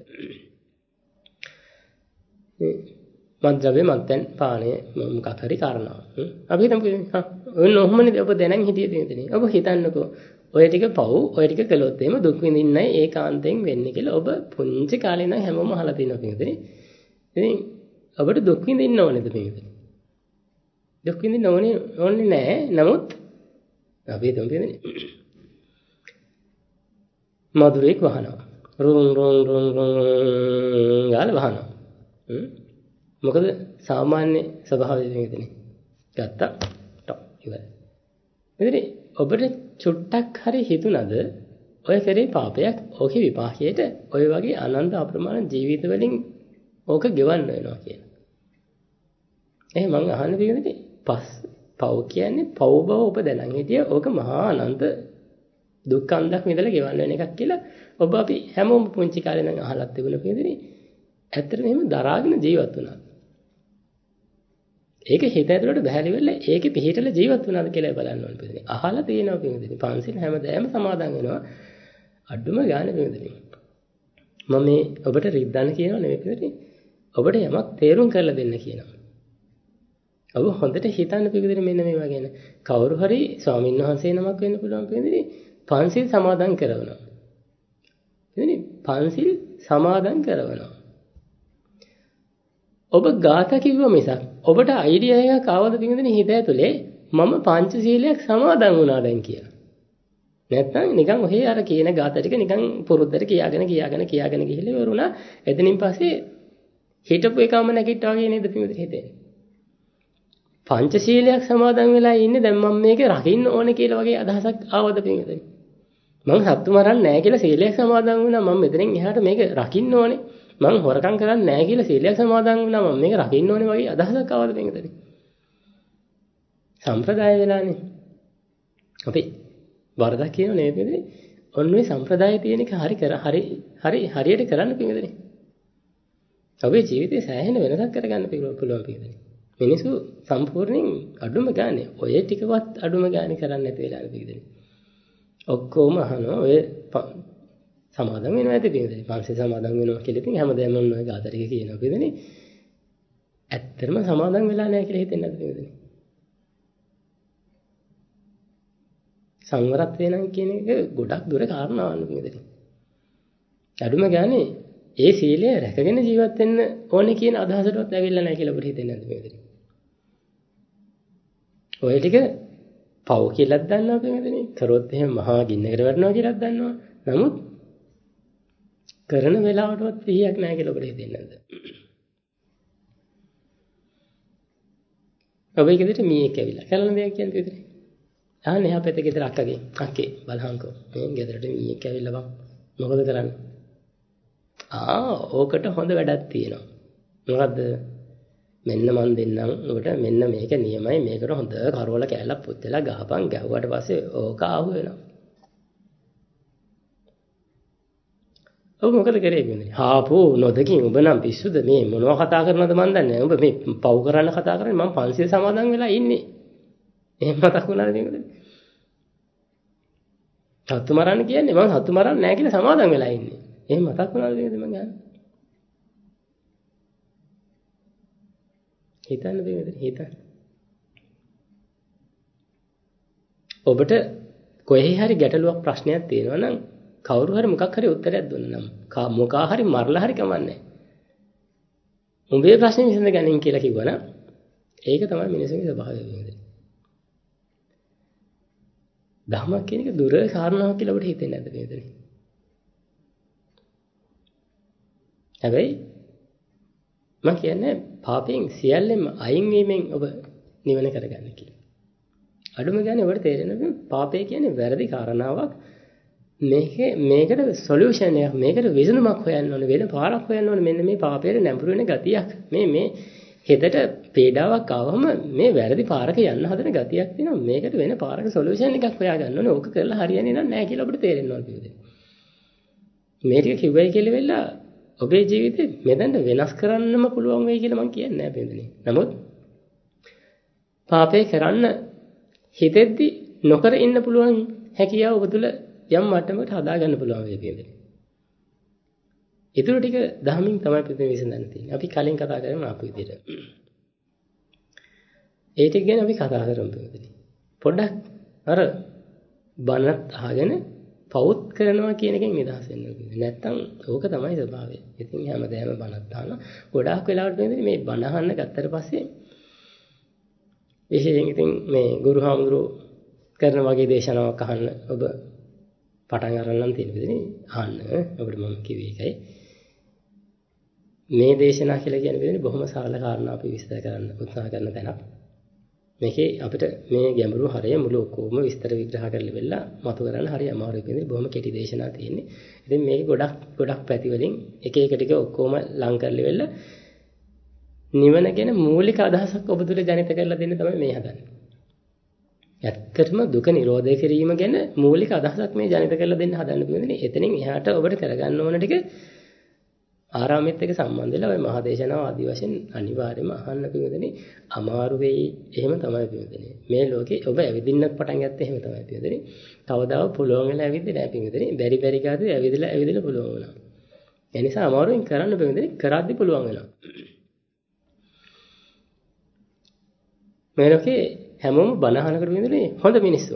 මත්ද්‍රව්‍ය මත්පැන් පානය මොකක් හරි කාරණාවක්. අපි හිතමු ඔන්න ඔහොමනේ ඔබ දැනන් හිටියේ පින්විතනේ. ඔබ හිතන්නකෝ ඔය ටික පව් ඔය ටික කළොත් එහෙම දුක් විඳින්නයි ඒකාන්තයෙන් වෙන්නේ කියලා ඔබ පුංචි කාලේ ඉඳන් හැමෝම අහලා තියෙනවා පින්විතනේ. ඉතින් ඔබට දුක් විඳින්න ඕනේද පින්විතනේ? දුක් විඳින්න ඕනේ නෑ. නමුත් අපි හිතමු පින්විතනේ. මధుරෙක් වහනවා. රුන් රුන් රුන් රුන් ගාලා වහනවා. මොකද සාමාන්‍ය ස්වභාවය පින්විතනේ. ගත්තා. ටොප් ඉවරයි. ඉතින් ඔබට චුට්ටක් හරි හිතුණද ඔය කරේ පාපයක් ඕකේ විපාකයට ඔය වගේ අනන්ත අප්‍රමාණ ජීවිත වලින් ඕක ගෙවන්න වෙනවා කියන. මං අහන්න පිළිගන්නේ පව් කියන්නේ පව් බව ඔබ දැනන් හිටිය ඕක මහා අනන්ත දුක් අන්දක් විඳලා ගෙවන්න වෙන එකක් කියලා ඔබ අපි හැමෝම පුංචි කාලේ නම් අහලත් තිබුණා පිළිදෙනේ. ඇත්තටම එහෙම දරාගෙන ජීවත් වුණා. ඒක හිත ඇතුළට බහැරි වෙලා ඒකේ පිහිටලා ජීවත් වුණාද කියලා බලන්න ඕනේ පිළිදෙනේ. අහලා තියෙනවා පිළිදෙනේ. පන්සිල් හැමදාම සමාදන් වෙනවා. අඩුම ගානේ පිළිදෙනේ. මම මේ ඔබට රිද්දන්න කියනවා නෙවෙයි පිළිදෙනේ. ඔබට යමක් තේරුම් කරලා දෙන්න කියනවා. ඔබ හොඳට හිතන්න පිළිදෙනේ මෙන්න මේවා ගැන. කවුරු හරි ස්වාමීන් වහන්සේ නමක් වෙන්න පුළුවන් පිළිදෙනේ. පන්සිල් සමාදන් කරනවා. පිළිදෙනේ පන්සිල් සමාදන් කරනවා. ඔබ ගාථා කිව්ව මිසක් ඔබට අයිඩියා එකක් ආවද පිළිදෙනේ හිත ඇතුලේ මම පංචශීලයක් සමාදන් වුණා දැන් කියලා. නැත්නම් නිකන් ඔහේ අර කියන ගාථා ටික නිකන් පුරුද්දට කියාගෙන ගිහිල්ලා ඉවරුණා. එතනින් පස්සේ හිටපු එකම නැගිට්ටා වගේ නේද පිළිදෙනේ හිතෙන්නේ. පංචශීලයක් සමාදන් වෙලා ඉන්නේ දැන් මම මේක රකින්න ඕනේ කියලා වගේ අදහසක් ආවද පිළිදෙනේ. මම සත්තු මරන්නේ නැහැ කියලා සීලයක් සමාදන් වුණා. මම මෙතනින් එහාට මේක රකින්න ඕනේ. මං හොරකම් කරන්නේ නැහැ කියලා සීලයක් සමාදන් වුණා. මම මේක රකින්න ඕනේ වගේ අදහසක් ආවද පිළිදෙනේ. සම්ප්‍රදාය වෙලානේ. අපි වරදක් කියනෝ නෙවෙයි පිළිදෙනේ. ඔන්න ඔය සම්ප්‍රදාය තියෙන එක හරියට කරන්න පිළිදෙනේ. ඔබේ ජීවිතේ සෑහෙන වෙනසක් කරගන්න පුළුවන් පිළිදෙනේ. මිනිස්සු සම්පූර්ණයෙන් අඩුම ගානේ ඔය ටිකවත් අඩුම ගානේ කරන්නේ නැති වෙලානේ පිළිදෙනේ. ඔක්කොම අහනවා ඔය සමාදන් වෙනවා ඇති පිළිදෙනේ. පන්සිල් සමාදන් වෙනවා කියලා ඉතින් හැමදේම ඔන්න ඔය ගාථා ටික කියනවා පිළිදෙනේ. ඇත්තටම සමාදන් වෙලා නැහැ කියලා හිතෙන්නේ නැද්ද පිළිදෙනේ. සංවරත් වෙනන් කියන එක ගොඩක් දුර කාරණාවක් පිළිදෙනේ. අඩුම ගානේ ඒ සීලය රැකගෙන ජීවත් වෙන්න ඕනේ කියන අදහසටවත් ඇවිල්ලා නැහැ කියලා ඔබට හිතෙන්නේ නැද්ද පිළිදෙනේ. ඔය ටික පව් කියලාත් දන්නවා පිළිදෙනේ. කරොත් එහෙම මහා ගින්නකට වැටෙනවා කියලාත් දන්නවා. නමුත් කරන වෙලාවටවත් සිහියක් නැහැ කියලා ඔබට හිතෙන්නේ නැද්ද? ඔබේ ගෙදරට මීයක් ඇවිල්ලා කලන දෙයක් කියන්නේ පිළිදෙනේ. ආන්නේ එහා පැත්තේ ගෙදර අක්කේ බලහන්කෝ. මේ ගෙදරට මීයක් ඇවිල්ලා බං. මොකද කරන්නේ? ඕකට හොඳ වැඩක් තියෙනවා. මොකද්ද? මෙන්න මන් දෙන්නම් ඔබට මෙන්න මේක නියමයි මේකට හොඳ කරවල කැලක් පුත්තලා ගහපන් ගැහුවට පස්සේ ඕක ආහු වෙනවා. ඔබ මොකද කරේ කියන්නේ? හාපෝ නොදකින් ඔබ නම් පිස්සුද මේ මොනවා කතා කරනවද මන් දන්නේ නැහැ. ඔබ මේ පව් කරන්න කතා කරන්නේ මම පන්සිල් සමාදන් වෙලා ඉන්නේ. එහෙම මතක් වුණාද මේකද? සත්තු මරන්න කියන්නේ මම සත්තු මරන්නේ නැහැ කියලා සමාදන් වෙලා ඉන්නේ. එහෙම මතක් වුණාද මේකද මං අහන්නේ? හිතන්න දෙන්නද හිතන්න. ඔබට කොහේ හරි ගැටලුවක් ප්‍රශ්නයක් තියෙනවා නම් කවුරු හරි මොකක් හරි උත්තරයක් දුන්නා නම් මොකා හරි මරලා හරි කමන්නේ. උඹේ ප්‍රශ්නේ විසඳ ගනින් කියලා කිව්වනම් ඒක තමයි මිනිස්සුන්ගේ ස්වභාවය වෙන්නේ. ධර්මයක් කියන එක දුර කාරණාවක් කියලා ඔබට හිතෙන්නේ නැද්ද නේද? හැබැයි මම කියන්නේ පාපයෙන් සියල්ලෙම අයින් වීමෙන් ඔබ නිවන කරගන්න කියලා. අඩුම ගානේ ඔබට තේරෙනවා පාපය කියන්නේ වැරදි කාරණාවක්. මේකට සොලියුෂන් එකක් මේකට විසඳුමක් හොයන්න ඕනේ වෙන පාරක් හොයන්න ඕනේ මෙන්න මේ පාපයට නැඹුරු වෙන ගතියක් මේ හෙදට පීඩාවක් ආවම මේ වැරදි පාරක යන්න හදන ගතියක් තියෙනවා මේකට වෙන පාරක සොලියුෂන් එකක් හොයාගන්න ඕනේ ඕක කරලා හරියන්නේ නැහැ කියලා ඔබට තේරෙනවා කියන්නේ මේ ටික කිව්වයි කියලා වෙලා ඔබේ ජීවිතේ මෙතෙන්ට වෙනස් කරන්නම පුළුවන් වෙයි කියලා මම කියන්නේ නැහැ බෙන්දනේ නමුත් පාපේ කරන්න හිතෙද්දි නොකර ඉන්න පුළුවන් හැකියාව ඔබ තුළ යම් මට්ටමකට හදා ගන්න පුළුවන් වෙයි බෙන්දනේ ඊටු ටික දහමින් තමයි පිටින් විසඳන්න තියෙන්නේ. අපි කලින් කතා කරමු ආපු විදිහට. ඒ ටික ගැන අපි කතා කරමු පිටින්. පොඩ්ඩක් අර බනත් අහගෙන පවුත් කරනවා කියන එකෙන් නිදහස් වෙන්න ඕනේ. නැත්තම් ඕක තමයි ස්වභාවය. ඉතින් හැමදාම බනත් අහනවා. ගොඩාක් වෙලාවට මේ බන අහන්න ගත්තට පස්සේ විශේෂයෙන් ඉතින් මේ ගුරු හාමුදුරුවෝ කරන වගේ දේශනාවක් අහන්න ඔබ පටන් ගන්න නම් තියෙන විදිහේ අහන්න. ඔබට මම කිව්වේ ඒකයි. මේ දේශනා කියලා කියන විදිහේ බොහොම සරල කාරණා අපි විස්තර කරන්න උත්සාහ කරන තැනක්. මේකේ අපිට මේ ගැඹුරු හරය මුළු ඔක්කොම විස්තර විග්‍රහ කරලා වෙලා මතු කරන්න හරි අමාරුයි කියන්නේ බොහොම කෙටි දේශනා තියෙන්නේ. ඉතින් මේක ගොඩක් පැති වලින් එක එක ටික ඔක්කොම ලං කරලා වෙලා නිවන ගැන මූලික අදහසක් ඔබ තුළ ජනිත කරලා දෙන්න තමයි මේ හදන්නේ. ඇත්තටම දුක නිරෝධය කිරීම ගැන මූලික අදහසක් මේ ජනිත කරලා දෙන්න හදන්න පුළුවන්. එතනින් එහාට ඔබට කරගන්න ඕන ටික ආරාමෙත් එක්ක සම්බන්ධ වෙලා ওই මහා දේශනාව ආදි වශයෙන් අනිවාර්යයෙන්ම අහන්න පිළිදෙනේ අමාරු වෙයි. එහෙම තමයි පිළිදෙනේ. මේ ලෝකේ ඔබ ඇවිදින්නත් පටන් ගත්තේ එහෙම තමයි පිළිදෙනේ. කවදාව පුළුවන් වෙලා ඇවිද්දේ නැහැ පිළිදෙනේ. බැරි කාදී ඇවිදලා පුළුවන් වුණා. ඒ නිසා අමාරුවෙන් කරන්න පිළිදෙනේ කරද්දි පුළුවන් වෙනවා. මේ ලෝකේ හැමෝම බණ අහනකොට පිළිදෙනේ හොඳ මිනිස්සු.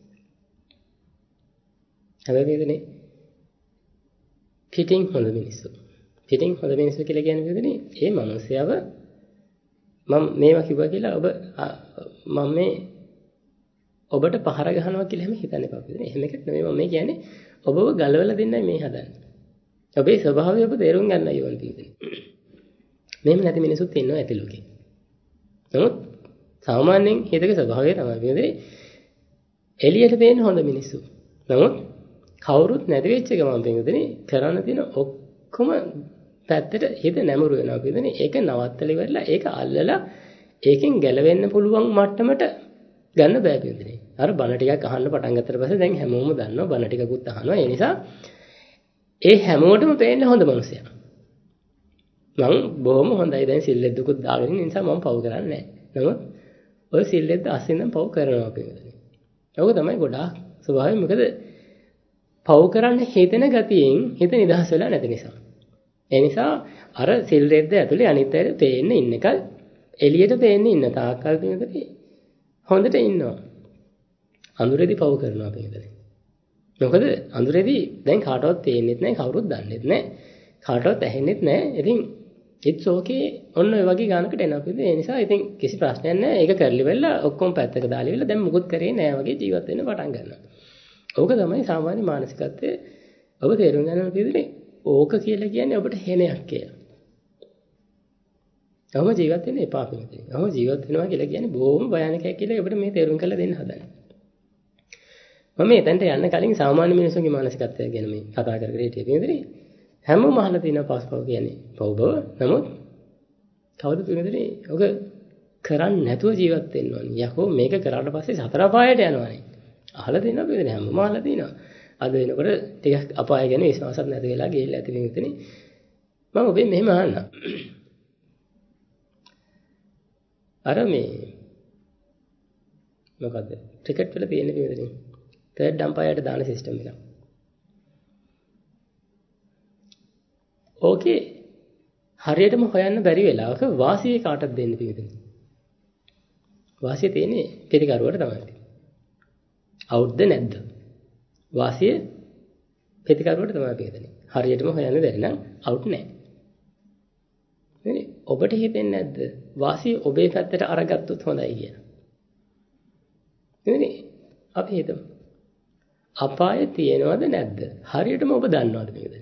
හැබැයි පිළිදෙනේ පිටින් හොඳ මිනිස්සු. පිටින් හොඳ මිනිස්සු කියලා කියන්නේ විදිහනේ ඒ මනුස්සයව මම මේවා කිව්වා කියලා මම මේ ඔබට පහර ගහනවා කියලා හැම හිතන්න එපා විදිහනේ. එහෙම එකක් නෙමෙයි මම කියන්නේ ඔබව ගලවලා දෙන්නයි මේ හදන්නේ. ඔබේ ස්වභාවය ඔබ තේරුම් ගන්නයි ඕන විදිහනේ. මෙහෙම නැති මිනිස්සුත් ඉන්නවා ඇති ලෝකේ. නමුත් සාමාන්‍යයෙන් හිතක ස්වභාවය තමයි විදිහනේ එළියට පේන හොඳ මිනිස්සු. නමුත් කවුරුත් නැති වෙච්ච ගමන් විදිහනේ කරන්න තියෙන ඔක්කොම පැත්තට හිත නැමුරු වෙනවා කියදනේ ඒක නවත්තලා ඉවරලා ඒක අල්ලලා ඒකෙන් ගැලවෙන්න පුළුවන් මට්ටමට ගන්න බෑ කියදනේ අර බණ ටිකක් අහන්න පටන් ගත්තට පස්සේ දැන් හැමෝම දන්නවා බණ ටිකකුත් අහනවා ඒ නිසා ඒ හැමෝටම පේන්නේ හොඳ මනුස්සයා මං බොහොම හොඳයි දැන් සිල්ලෙද්දුකුත් දාගෙන ඉන්න නිසා මම පව් කරන්නේ නැහැ නමුත් ඔය සිල්ලෙද්ද අස්සින්නම් පව් කරනවා කියදනේ ඒක තමයි ගොඩාක් ස්වභාවයෙන් මොකද පව් කරන්න හිතෙන ගතියෙන් හිත නිදහස් වෙලා නැති නිසා ඒ නිසා අර සිල් රෙද්ද ඇතුලේ අනිත් අය පේන්නේ ඉන්න එක එළියට පේන්නේ ඉන්න තාක්කල් තියෙනදී හොඳට ඉන්නවා. අඳුරේදී පව් කරනවා පිළිදෙන්නේ. මොකද අඳුරේදී දැන් කාටවත් පේන්නේත් නැහැ කවුරුත් දන්නේත් නැහැ. කාටවත් ඇහෙන්නේත් නැහැ. ඉතින් it's okay ඔන්න ඔය වගේ ගානකට එනවා පිළිදෙන්නේ. ඒ නිසා ඉතින් කිසි ප්‍රශ්නයක් නැහැ. ඒක කරලි වෙලා ඔක්කොම පැත්තක දාලා ඉවරලා දැන් මුකුත් කරේ නැහැ වගේ ජීවත් වෙන්න පටන් ගන්නවා. ඕක තමයි සාමාන්‍ය මානසිකත්වයේ ඔබ තේරුම් ගන්න පිළිදෙන්නේ. ඕක කියලා කියන්නේ ඔබට හෙනයක් කියලා. ඔහොම ජීවත් වෙන්න එපා පිළිදෙන්නේ. ඔහොම ජීවත් වෙනවා කියලා කියන්නේ බොහොම භයානකයි කියලා ඔබට මේ තේරුම් කරලා දෙන්න හදන්නේ. මම එතනට යන්න කලින් සාමාන්‍ය මිනිස්සුන්ගේ මානසිකත්වය ගැන මේ කතා කර හිටියේ පිළිදෙන්නේ. හැමෝම අහලා තියෙනවා පස්පව කියන්නේ පව් බව. නමුත් කවුද පිළිදෙන්නේ? ඔක කරන්නේ නැතුව ජීවත් වෙන්න ඕනේ. යකෝ මේක කරාට පස්සේ සතර පායට යනවානේ. අහලා තියෙනවා පිළිදෙන්නේ හැමෝම අහලා තියෙනවා. අද වෙනකොට ටිකක් අපාය ගැන විශ්වාසයක් නැති වෙලා ගිහිල්ලා ඇති වෙනුතනේ මම ඔබෙන් මෙහෙම අහන්න. අර මේ මොකද්ද ක්‍රිකට් වල තියෙන විදිහනේ තර්ඩ් අම්පයර්ට දාන සිස්ටම් එක. ඕකේ හරියටම හොයන්න බැරි වෙලාවක වාසිය කාටද දෙන්න පිළිදෙන්නේ. වාසිය තියෙන්නේ පිටිකරුවට තමයි. අවුට්ද නැද්ද? වාසිය ප්‍රතිකාරවලට තමයි පිළිදෙන්නේ. හරියටම හොයන්න බැරි නම් අවුට් නැහැ. නේ ඔබට හිතෙන්නේ නැද්ද? වාසිය ඔබේ පැත්තට අරගත්තොත් හොඳයි කියලා. නේ අපි හිතමු. අපාය තියෙනවද නැද්ද? හරියටම ඔබ දන්නවද මේකද?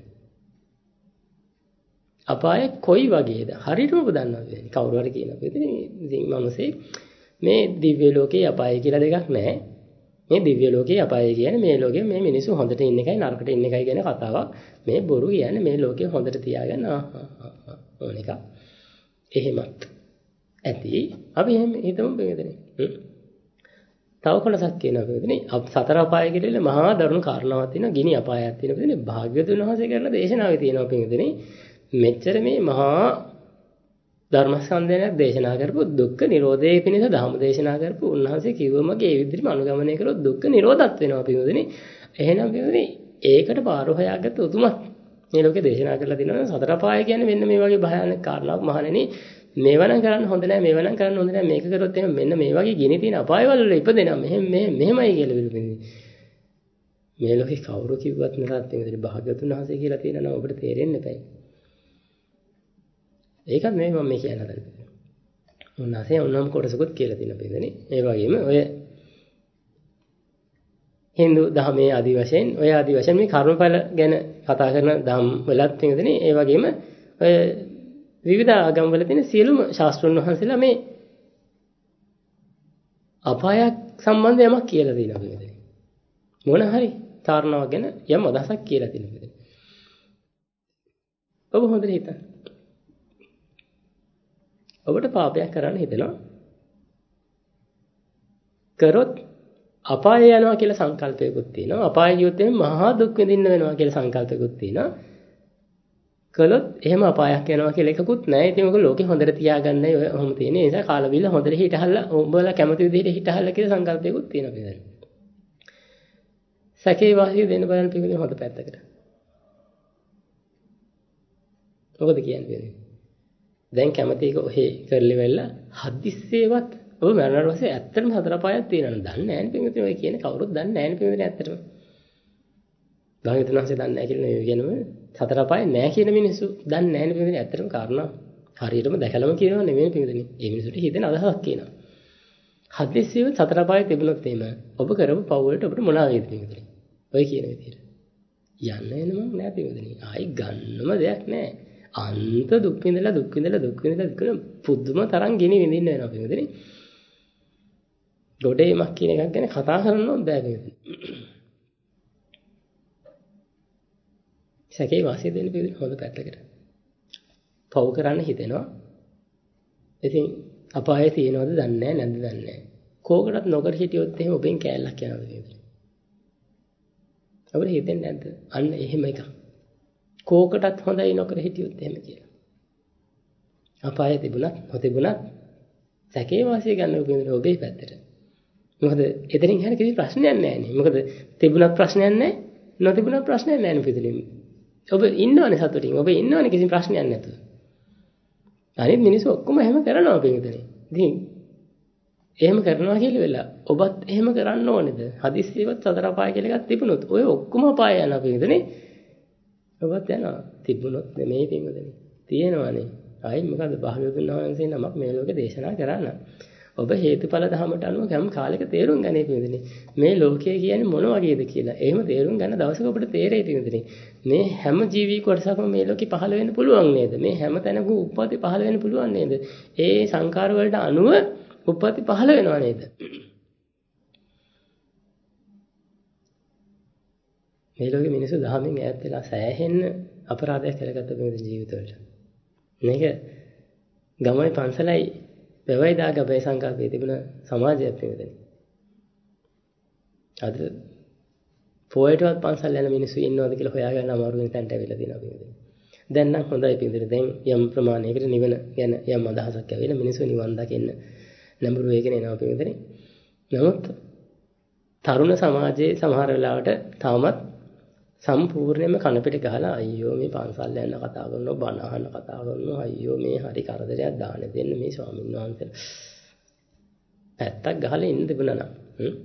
අපාය කොයි වගේද? හරියටම ඔබ දන්නවද? කවුරු හරි කියනවා පිළිදෙන්නේ. ඉතින් මනසේ මේ දිව්‍ය ලෝකේ අපාය කියලා දෙකක් නැහැ. මේ දිව්‍ය ලෝකේ අපාය කියන්නේ මේ ලෝකේ මේ මිනිස්සු හොඳට ඉන්න එකයි නරකට ඉන්න එකයි කියන කතාවක්. මේ බොරු කියන්නේ මේ ලෝකේ හොඳට තියාගන්න ඕන එක. එහෙමත් ඇති. අපි එහෙම හිතමු බෙදෙන්නේ. තව කොටසක් කියනවා බෙදෙන්නේ. සතර අපාය කියලා මහා දරුණු කාරණාවක් තියෙනවා. ගිනි අපායක් තියෙනවා බෙදෙන්නේ. භාග්‍යවතුන් වහන්සේ කරලා දේශනාවේ තියෙනවා බෙදෙන්නේ. මෙච්චර මේ මහා ධර්මස්කන්ධයක් දේශනා කරපු දුක්ඛ නිරෝධයේ පිණිස ධම්ම දේශනා කරපු උන්වහන්සේ කිව්වමගේ ඒ විදිහටම අනුගමනය කරොත් දුක්ඛ නිරෝධත් වෙනවා පිළිදෙනේ. එහෙනම් පිළිදෙනේ ඒකට පාර හොයාගත්ත උතුමත් මේ ලෝකේ දේශනා කරලා තියෙනවා සතර පාය කියන්නේ මෙන්න මේ වගේ භයානක කාරණාවක් මහණෙනි. මේවා නම් කරන්න හොඳ නැහැ, මේවා නම් කරන්න හොඳ නැහැ. මේක කරොත් එහෙනම් මෙන්න මේ වගේ ගිනි තියෙන අපායවල වල ඉපදෙනවා. මෙහෙමයි කියලා පිළිපදින්නේ. මේ ලෝකේ කවුරු කිව්වත් නරත් මේකට භාග්‍යවතුන් වහන්සේ කියලා තියෙනවා නම් ඔබට තේරෙන්න එපයි. ඒකත් මේ මම කියන්න හදන්නේ. උන්වහන්සේ උන්නම් කොටසකුත් කියලා තියෙන බෙදනේ. ඒ වගේම ඔය Hindu දහමේ ආදි වශයෙන් මේ කර්මඵල ගැන කතා කරන ධම් වලත් තියෙනනේ. ඒ වගේම ඔය විවිධ ආගම් වල තියෙන සියලුම ශාස්ත්‍රඥ වහන්සේලා මේ අපායක් සම්බන්ධ යමක් කියලා දෙනවා බෙදනේ. මොන හරි කාරණාවක් ගැන යම් අදහසක් කියලා තියෙනවා බෙදනේ. ඔබ හොඳට හිතන්න. ඔබට පාපයක් කරන්න හිතෙනවා. කරොත් අපාය යනවා කියලා සංකල්පයකුත් තියෙනවා. අපාය ගියොත් මහා දුක් විඳින්න වෙනවා කියලා සංකල්පයකුත් තියෙනවා. කළොත් එහෙම අපායක් යනවා කියලා එකකුත් නැහැ. ඉතින් ඔක ලෝකේ හොඳට තියාගන්නයි ඔය ඔහොම තියෙන්නේ. ඒ නිසා කාලා බිල්ල හොඳට හිටහල්ලා උඹලා කැමති විදිහට හිටහල්ලා කියලා සංකල්පයකුත් තියෙනවා පිළිදෙන. සැකේ වාසිය දෙන්න බලන්න පිළිදෙන හොඳ පැත්තකට. මොකද කියන්නේ? දැන් කැමති එක ඔහේ කරලි වෙලා හදිස්සේවත් ඔබ මරණයට පස්සේ ඇත්තටම හතර පායක් තියෙනවද දන්නේ නැහැ නේ පින්විතනේ. ඔය කියන්නේ කවුරුත් දන්නේ නැහැ නේ පින්විතනේ ඇත්තටම. භාග්‍යවතුන් වහන්සේ දන්නේ නැහැ කියලා නෙවෙයි කියනම හතර පාය නැහැ කියන මිනිස්සු දන්නේ නැහැ නේ පින්විතනේ ඇත්තටම කාරණා. හරියටම දැකලම කියනවා නෙවෙයි පින්විතනේ. ඒ මිනිසුන්ට හිතෙන අදහසක් කියනවා. හදිස්සියව හතර පාය තිබුණොත් එහෙම ඔබ කරපු පව් වලට ඔබට මොනවා වේද පින්විතනේ. ඔය කියන විදිහට. යන්න එන්න මම නෑ පින්විතනේ. ආයි ගන්නම දෙයක් නෑ. අන්ත දුක් විඳලා පුදුම තරම් ගිනි විඳින්න වෙනවා පින්විතනේ. ගොඩේමක් කියන එකක් ගැන කතා කරන්නවත් බෑ පින්විතනේ. සැකේ වාසිය දෙන්න පින්විතනේ හොඳ පැත්තකට. පව් කරන්න හිතෙනවා. ඉතින් අපායේ තියෙනවද දන්නේ නැහැ නැද්ද දන්නේ නැහැ. කෝකටත් නොකර හිටියොත් එහෙම ඔබෙන් කෑල්ලක් යනවා පින්විතනේ. ඔබට හිතෙන්නේ නැද්ද? අන්න එහෙම එකක්. කෝකටත් හොඳයි නොකර හිටියොත් එහෙම කියලා. අපායේ තිබුණත් නොතිබුණත් සැකේ වාසිය ගන්න පින්විතනේ ඔබේ පැත්තට. මොකද එතනින් හැර කිසි ප්‍රශ්නයක් නැහැ නේ. මොකද තිබුණත් ප්‍රශ්නයක් නැහැ, නොතිබුණත් ප්‍රශ්නයක් නැහැ නේ පිටුලින්. ඔබ ඉන්නවනේ සතුටින්. ඔබ ඉන්නවනේ කිසි ප්‍රශ්නයක් නැතුව. අනිත් මිනිස්සු ඔක්කොම එහෙම කරනවා පිටුලින්. ඉතින් එහෙම කරනවා කියලා වෙලා ඔබත් එහෙම කරන්න ඕනේද? හදිස්සියවත් සතර පාය කියලා එකක් තිබුණොත් ඔය ඔක්කොම පාය යනවා පිටුලින්. ඔබත් යනවා. තිබුණොත් නෙමෙයි පිටුලින්. තියෙනවනේ. ආයි මොකද භාග්‍යවතුන් වහන්සේ නමක් මේ ලෝකේ දේශනා කරා නම් ඔබ හේතුඵල ධහමට අනුව ගම් කාලයක තේරුම් ගන්නේ පින්විතනේ. මේ ලෝකය කියන්නේ මොන වගේද කියලා. එහෙම තේරුම් ගන්න දවසක ඔබට තේරෙයි පින්විතනේ. මේ හැම ජීවී කොටසක්ම මේ ලෝකේ පහළ වෙන්න පුළුවන් නේද? මේ හැම තැනක උප්පත්ති පහළ වෙන්න පුළුවන් නේද? ඒ සංකාර වලට අනුව උප්පත්ති පහළ වෙනවා නේද? මේ ලෝකේ මිනිස්සු දහමින් ඈත් වෙලා සෑහෙන්න අපරාධයක් කරගත්ත පින්විතේ ජීවිතවලට. මේක ගමයි පන්සලයි වෙවයි දාගබේ සංකල්පයේ තිබුණ සමාජයක් පිළිදෙන. අද පොයටවත් පන්සල් යන මිනිස්සු ඉන්නවද කියලා හොයාගන්න අමාරු වෙන තැනට ඇවිල්ලා තියෙනවා පිළිදෙන. දැන් නම් හොඳයි පිළිදෙන. දැන් යම් ප්‍රමාණයකට නිවන ගැන යම් අදහසක් ඇවිල්ලා මිනිස්සු නිවන් දකින්න නැඹුරු වෙගෙන එනවා පිළිදෙන. නමුත් තරුණ සමාජයේ සමහර වෙලාවට තාමත් සම්පූර්ණයෙන්ම කන පිට ගහලා අයියෝ මේ පන්සල් යන කතා කරනවා බණ අහන කතා කරනවා අයියෝ මේ හරි කරදරයක් දාන දෙන්න මේ ස්වාමීන් වහන්සේලා පැත්තක් ගහලා ඉන්න තිබුණා නම්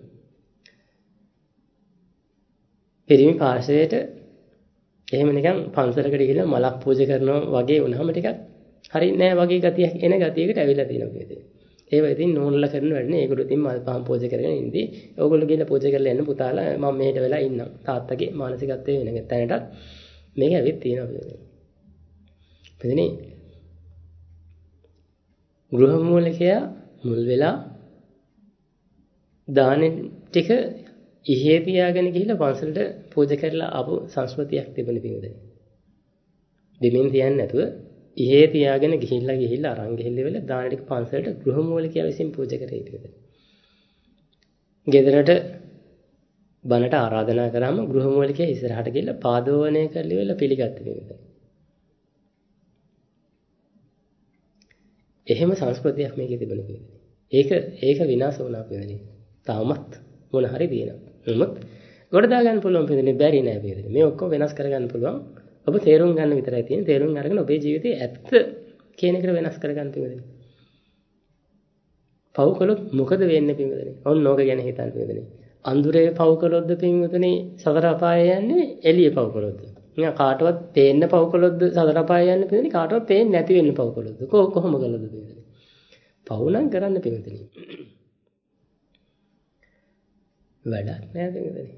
පිරිමි පාර්ශවයට එහෙම නිකන් පන්සලකට ගිහිල්ලා මලක් පූජා කරනවා වගේ වුණාම ටිකක් හරියන්නේ නැහැ වගේ ගතියක් එන ගතියකට ඇවිල්ලා තියෙනවා කියන්නේ. ඒව ඉතින් නෝනලා කරන වැඩනේ. ඒගොල්ලෝ ඉතින් මල් පහන් පූජා කරගෙන ඉඳි. ඕගොල්ලෝ ගිහලා පූජා කරලා එන්න පුතාලා මම මෙහෙට වෙලා ඉන්නම්. තාත්තගේ මානසිකත්වයේ වෙන තැනටත් මේක ඇවිත් තියෙනවා කියන්නේ. එතනේ ගෘහ මූලිකයා මුල් වෙලා දානෙ ටික ඉහේ තියාගෙන ගිහිල්ලා පන්සලට පූජා කරලා ආපු සංස්කෘතියක් තිබුණේ පිටුදේ. දෙමින් තියන්නේ නැතුව ඉහේ තියාගෙන ගිහිල්ලා අරන් ගිහිල්ලා දාන ටික පන්සලට ගෘහ මූලිකයා විසින් පූජා කරේ පිටුදේ. ගෙදරට බණට ආරාධනා කරාම ගෘහ මූලිකයා ඉස්සරහට ගිහිල්ලා පාදෝවණය කරලා පිළිගත්තේ පිටුදේ. එහෙම සංස්කෘතියක් මේකේ තිබුණේ පිටුදේ. ඒක විනාශ වුණා පිටුදේ. තාමත් මොන හරි දිනනවා. නමුත් ගොඩ දා ගන්න පුළුවන් පිළිදෙන්නේ බැරි නෑ පිළිදෙන්නේ. මේ ඔක්කොම වෙනස් කර ගන්න පුළුවන්. ඔබ තේරුම් ගන්න විතරයි තියෙන්නේ. තේරුම් අරගෙන ඔබේ ජීවිතේ ඇත්ත කියන එකට වෙනස් කරගන්න පිළිවෙල. පව් කළොත් මොකද වෙන්නේ පින්වතුනි? ඔන්න ඕක ගැන හිතන්න පින්වතුනි. අඳුරේ පව් කළොත්ද පින්වතුනි සතර අපාය යන්නේ එළියේ පව් කළොත්ද? නිකන් කාටවත් පේන්න පව් කළොත්ද සතර අපාය යන්නේ පින්වතුනි? කාටවත් පේන්නේ නැති වෙන්න පව් කළොත්ද? කොහොම කළොත්ද පින්වතුනි? පව් නම් කරන්න පින්වතුනි. වැඩක් නෑ පින්වතුනි.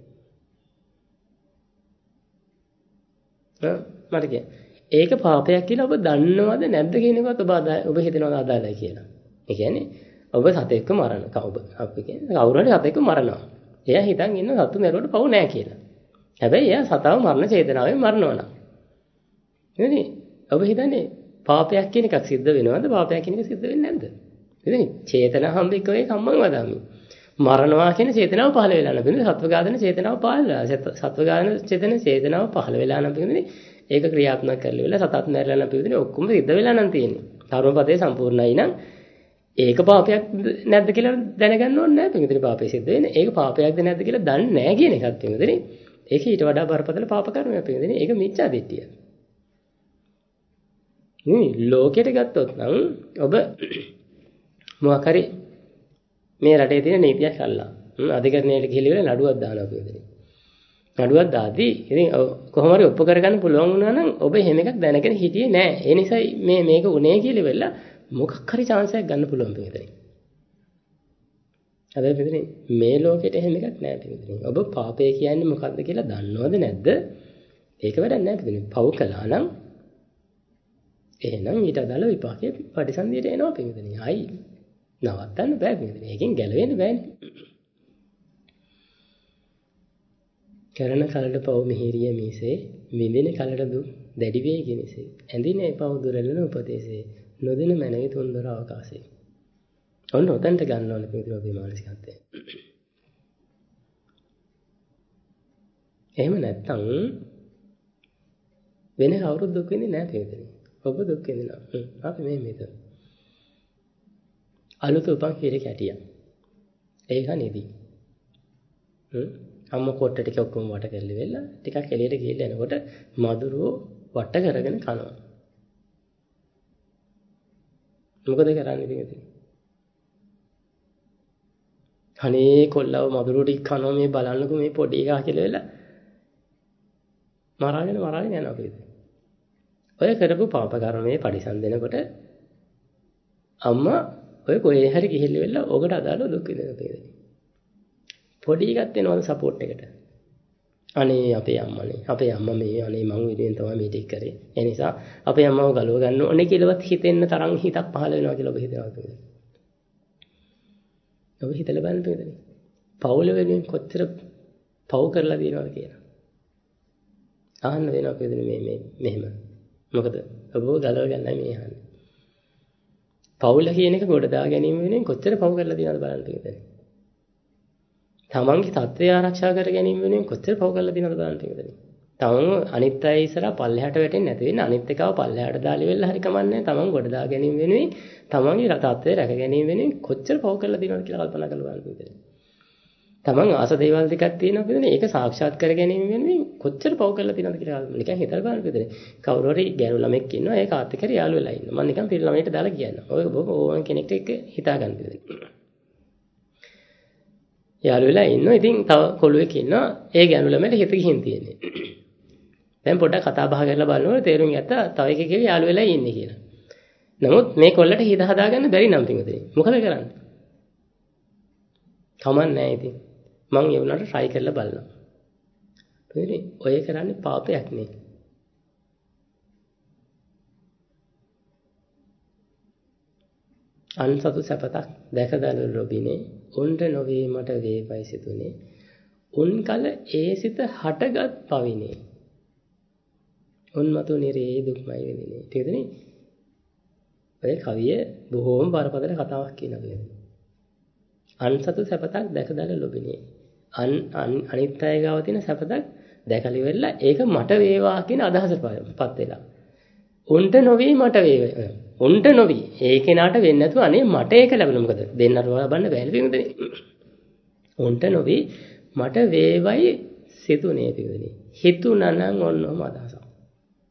මට කියන්න. ඒක පාපයක් කියලා ඔබ දන්නවද නැද්ද කියන එකත් ඔබ හිතනවද අදාළයි කියලා. ඒ කියන්නේ ඔබ සතෙක්ව මරන අපි කියන්නේ කවුරු හරි සතෙක්ව මරනවා. එයා හිතන් ඉන්න සතු මරුවට පව් නැහැ කියලා. හැබැයි එයා සතාව මරණ චේතනාවෙන් මරනවා නම්. නේද? ඔබ හිතන්නේ පාපයක් කියන එකක් සිද්ධ වෙනවද? පාපයක් කියන එක සිද්ධ වෙන්නේ නැද්ද? නේද? චේතනා හම්බෙකේ කම්මං වදාමි. මරණවා කියන චේතනාව පහළ වෙලා නැබෙන්නේ සත්ව ඝාතන චේතනාව පහළ වෙලා. සත්ව ඝාතන චේතනාව පහළ වෙලා නැබෙන්නේ ඒක ක්‍රියාත්මක කරලා වෙලා සතත් මැරලා නැබෙන්නේ ඔක්කොම සිද්ධ වෙලා නම් තියෙන්නේ. කර්මපදේ සම්පූර්ණයි නම් ඒක පාපයක් නැද්ද කියලා දැනගන්න ඕනේ නැහැ පිටින් පාපය සිද්ධ වෙන්නේ. ඒක පාපයක්ද නැද්ද කියලා දන්නේ නැහැ කියන එකත් පිටින්. ඒක ඊට වඩා බරපතල පාප කර්මයක් පිටින්. ඒක මිච්ඡා දිට්ඨිය. ලෝකෙට ගත්තොත් නම් ඔබ මොකක් හරි මේ රටේ තියෙන නීතියක් අල්ලා අධිකරණයට ගිහිල්ලා නඩුවක් දානවා පිටින්. නඩුවක් දාදී ඉතින් කොහොම හරි ඔප්පු කරගන්න පුළුවන් වුණා නම් ඔබ එහෙම එකක් දැනගෙන හිටියේ නැහැ. ඒ නිසායි මේක උනේ කියලා වෙලා මොකක් හරි chance එකක් ගන්න පුළුවන් පිටින්. හැබැයි පිටින් මේ ලෝකෙට එහෙම එකක් නැහැ පිටින්. ඔබ පාපය කියන්නේ මොකක්ද කියලා දන්නවද නැද්ද? ඒක වැඩක් නැහැ පිටින්. පව් කළා නම් එහෙනම් ඊට අදාළ විපාකයේ පරිසන්දියට එනවා පිටින්. ආයි නවත්තන්න බෑ පිටින්. ඒකෙන් ගැලවෙන්න බෑනේ. කරන කලට පව් මිහිරිය මිසේ විඳින කලට දුක් දැඩි වේ කිනිසේ ඇඳිනේ පව් දුරලන උපදේශේ නොදින මැනවි තුන්දර අවකාශේ. ඔන්න ඔතනට ගන්න ඕනේ පිටින් ඔබේ මානසිකත්වය. එහෙම නැත්තම් වෙන කවුරුත් දුක් විඳින්නේ නැහැ පිටින්. ඔබ දුක් විඳිනවා. අපි මේ මෙතන. අලුත උපන් හිරේ කැටියක්. ඒක නෙදී. අම්ම කොට්ට ටික ඔක්කොම වට කරලි වෙලා ටිකක් එළියට ගිහලා එනකොට මදුරුව වට කරගෙන කනවා. මොකද කරන්නේ පිටින්? අනේ කොල්ලව මදුරුව ටික කනවා මේ බලන්නකෝ මේ පොඩි එකා කියලා වෙලා මරාගෙන යනවා පිටින්. ඔය කරපු පාප කර්මයේ පරිසම් දෙනකොට අම්මා ඔය කොහේ හරි ගිහිල්ලා වෙලා ඕකට අදාළව දුක් විඳිනවා පිටින්. පොඩි එකක් වෙනවද සපෝට් එකට? අනේ අපේ අම්මනේ. අපේ අම්මා මේ අනේ මං විදිහෙන් තමයි මේ ටික කරේ. ඒ නිසා අපේ අම්මව ගලව ගන්න ඕනේ කියලාවත් හිතෙන්න තරම් හිතක් පහළ වෙනවා කියලා ඔබ හිතනවා නේද? ඔබ හිතලා බලන්න නේද? පවුල වෙනුවෙන් කොච්චර පව් කරලා දිනවද කියලා. අහන්න වෙනවා නේද මේ මෙහෙම. මොකද ඔබව ගලව ගන්නයි මේ අහන්නේ. පවුල කියන එක ගොඩ දා ගැනීම වෙනුවෙන් කොච්චර පව් කරලා දිනවද බලන්න නේද? තමන්ගේ තත්ත්වය ආරක්ෂා කර ගැනීම වෙනුවෙන් කොච්චර පව් කරලා දිනවද බලන්න නේද? තමන් අනිත් අය ඉස්සරහා පල්ලෙහාට වැටෙන්නේ නැති වෙන්න අනිත් එකව පල්ලෙහාට දාලි වෙලා හරි කමන්නේ තමන් ගොඩ දා ගැනීම වෙනුවෙන් තමන්ගේ තත්ත්වය රැක ගැනීම වෙනුවෙන් කොච්චර පව් කරලා දිනවද කියලා කල්පනා කරලා බලන්න නේද? තමන් ආස දේවල් ටිකක් තියෙනවා නේද? ඒක සාක්ෂාත් කර ගැනීම වෙනුවෙන් කොච්චර පව් කරලා දිනවද කියලා නිකන් හිතලා බලන්න නේද? කවුරු හරි ගෑනු ළමෙක් ඉන්නවා ඒක ආත් එක්ක යාළු වෙලා ඉන්නවා. මම නිකන් පිළ ළමයට දාලා කියනවා. ඔය ඕන කෙනෙක්ට එක්ක හිතා ගන්න නේද? යාළු වෙලා ඉන්නවා. ඉතින් තව කොළුවෙක් ඉන්නවා. ඒ ගෑනු ළමයට හිත ගිහින් තියෙන්නේ. දැන් පොඩ්ඩක් කතා බහ කරලා බලනකොට තේරුම් ගත්තා තව එකෙක් යාළු වෙලා ඉන්නේ කියලා. නමුත් මේ කොල්ලට හිත හදාගන්න බැරි නම් පිටුදේ. මොකද කරන්නේ? කමක් නැහැ ඉතින්. මං ඒ වුණාට try කරලා බලනවා. තේරෙන්නේ? ඔය කරන්නේ පාපයක් නේ. අන්සතු සපතක් දැකදලු ලොබිනේ උන්ට නොවේ මට වේපයි සිතුනේ උන් කල ඒ සිත හටගත් පවිනේ උන්මතු නිරේ දුක්මයි වෙන්නේ තේරෙන්නේ ඔය කවිය බොහෝම බරපතල කතාවක් කියනවා අන්සතු සපතක් දැකදල ලොබිනේ අනිත් අය ගාව තියෙන සපතක් දැකලි වෙලා ඒක මට වේවා කියන අදහසටපත් වෙලා උන්ට නොවේ මට වේවා උන්ට නොවි ඒ කෙනාට වෙන්නේ නැතුව අනේ මට ඒක ලැබුණා මොකද දෙන්නට බලන්න බැහැ පිටුදේ උන්ට නොවි මට වේවයි සිතුනේ පිටුදේ හිතුණනම් ඔන්නම අදහසක්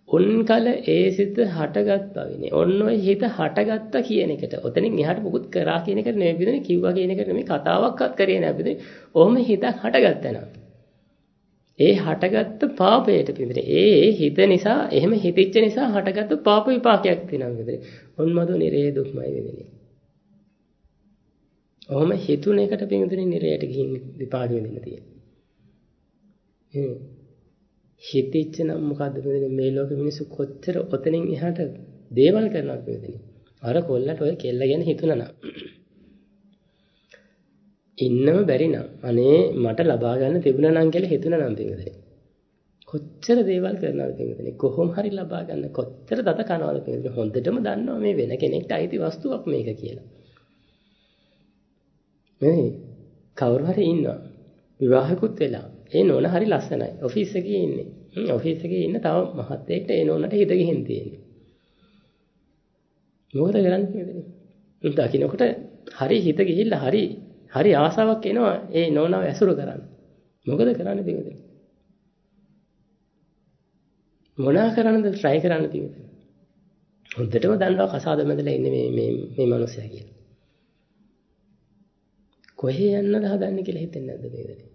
උන්කල ඒ සිත හටගත් බවිනේ. ඔන්න ඔය හිත හටගත්තා කියන එකට. ඔතනින් එහාට මුකුත් කරා කියන එක නෙමෙයි බින්දුනේ, කිව්වා කියන එක නෙමෙයි, කතාවක්වත් කරේ නෑ බින්දුනේ. ඔහොම හිතක් හටගත්තා නම්. ඒ හටගත්ත පාපයට බින්දුනේ. ඒ හිත නිසා, එහෙම හිතෙච්ච නිසා හටගත්ත පාප විපාකයක් තියෙනවා බින්දුනේ. ඔන්මදු නිරේ දුක්මයි වෙන්නේ. ඔහොම හිතුන එකට බින්දුනේ නිරයට ගිහින් විපාක වෙන්න තියෙන්නේ. හිතෙච්ච නම් මොකද්ද බින්දුනේ, මේ ලෝකෙ මිනිස්සු කොච්චර ඔතනින් එහාට දේවල් කරනවද බින්දුනේ. අර කොල්ලට ඔය කෙල්ල ගැන හිතුණා නම් ඉන්නම බැරි නම් අනේ මට ලබා ගන්න තිබුණා නම් කියලා හිතුණා නම් බින්දුනේ. කොච්චර දේවල් කරනවද බින්දුනේ. කොහොම හරි ලබා ගන්න කොච්චර දත කනවද බින්දුනේ. හොඳටම දන්නවා මේ වෙන කෙනෙක්ට අයිති වස්තුවක් මේක කියලා. මේ කවුරු හරි ඉන්නවා විවාහකුත් වෙලා, ඒ නෝන හරි ලස්සනයි, ඔෆිස් එකේ ඉන්නේ. ඔෆිස් එකේ ඉන්න තව මහත්තයෙක්ට ඒ නෝනට හිත ගිහින් තියෙන්නේ. මොකද කරන්නේ? දකින්නකොට හරි හිත ගිහිල්ලා හරි ආසාවක් එනවා ඒ නෝනාව ඇසුරු කරන්න. මොකද කරන්නේ බින්දුනේ? මොනා කරන්නද try කරන්න බින්දුනේ? හොඳටම දන්නවා කසාද මැදලා ඉන්නේ මේ මිනිස්සයා කියලා. කොහේ යන්නද හදන්නේ කියලා හිතෙන්නේ නැද්ද බින්දුනේ?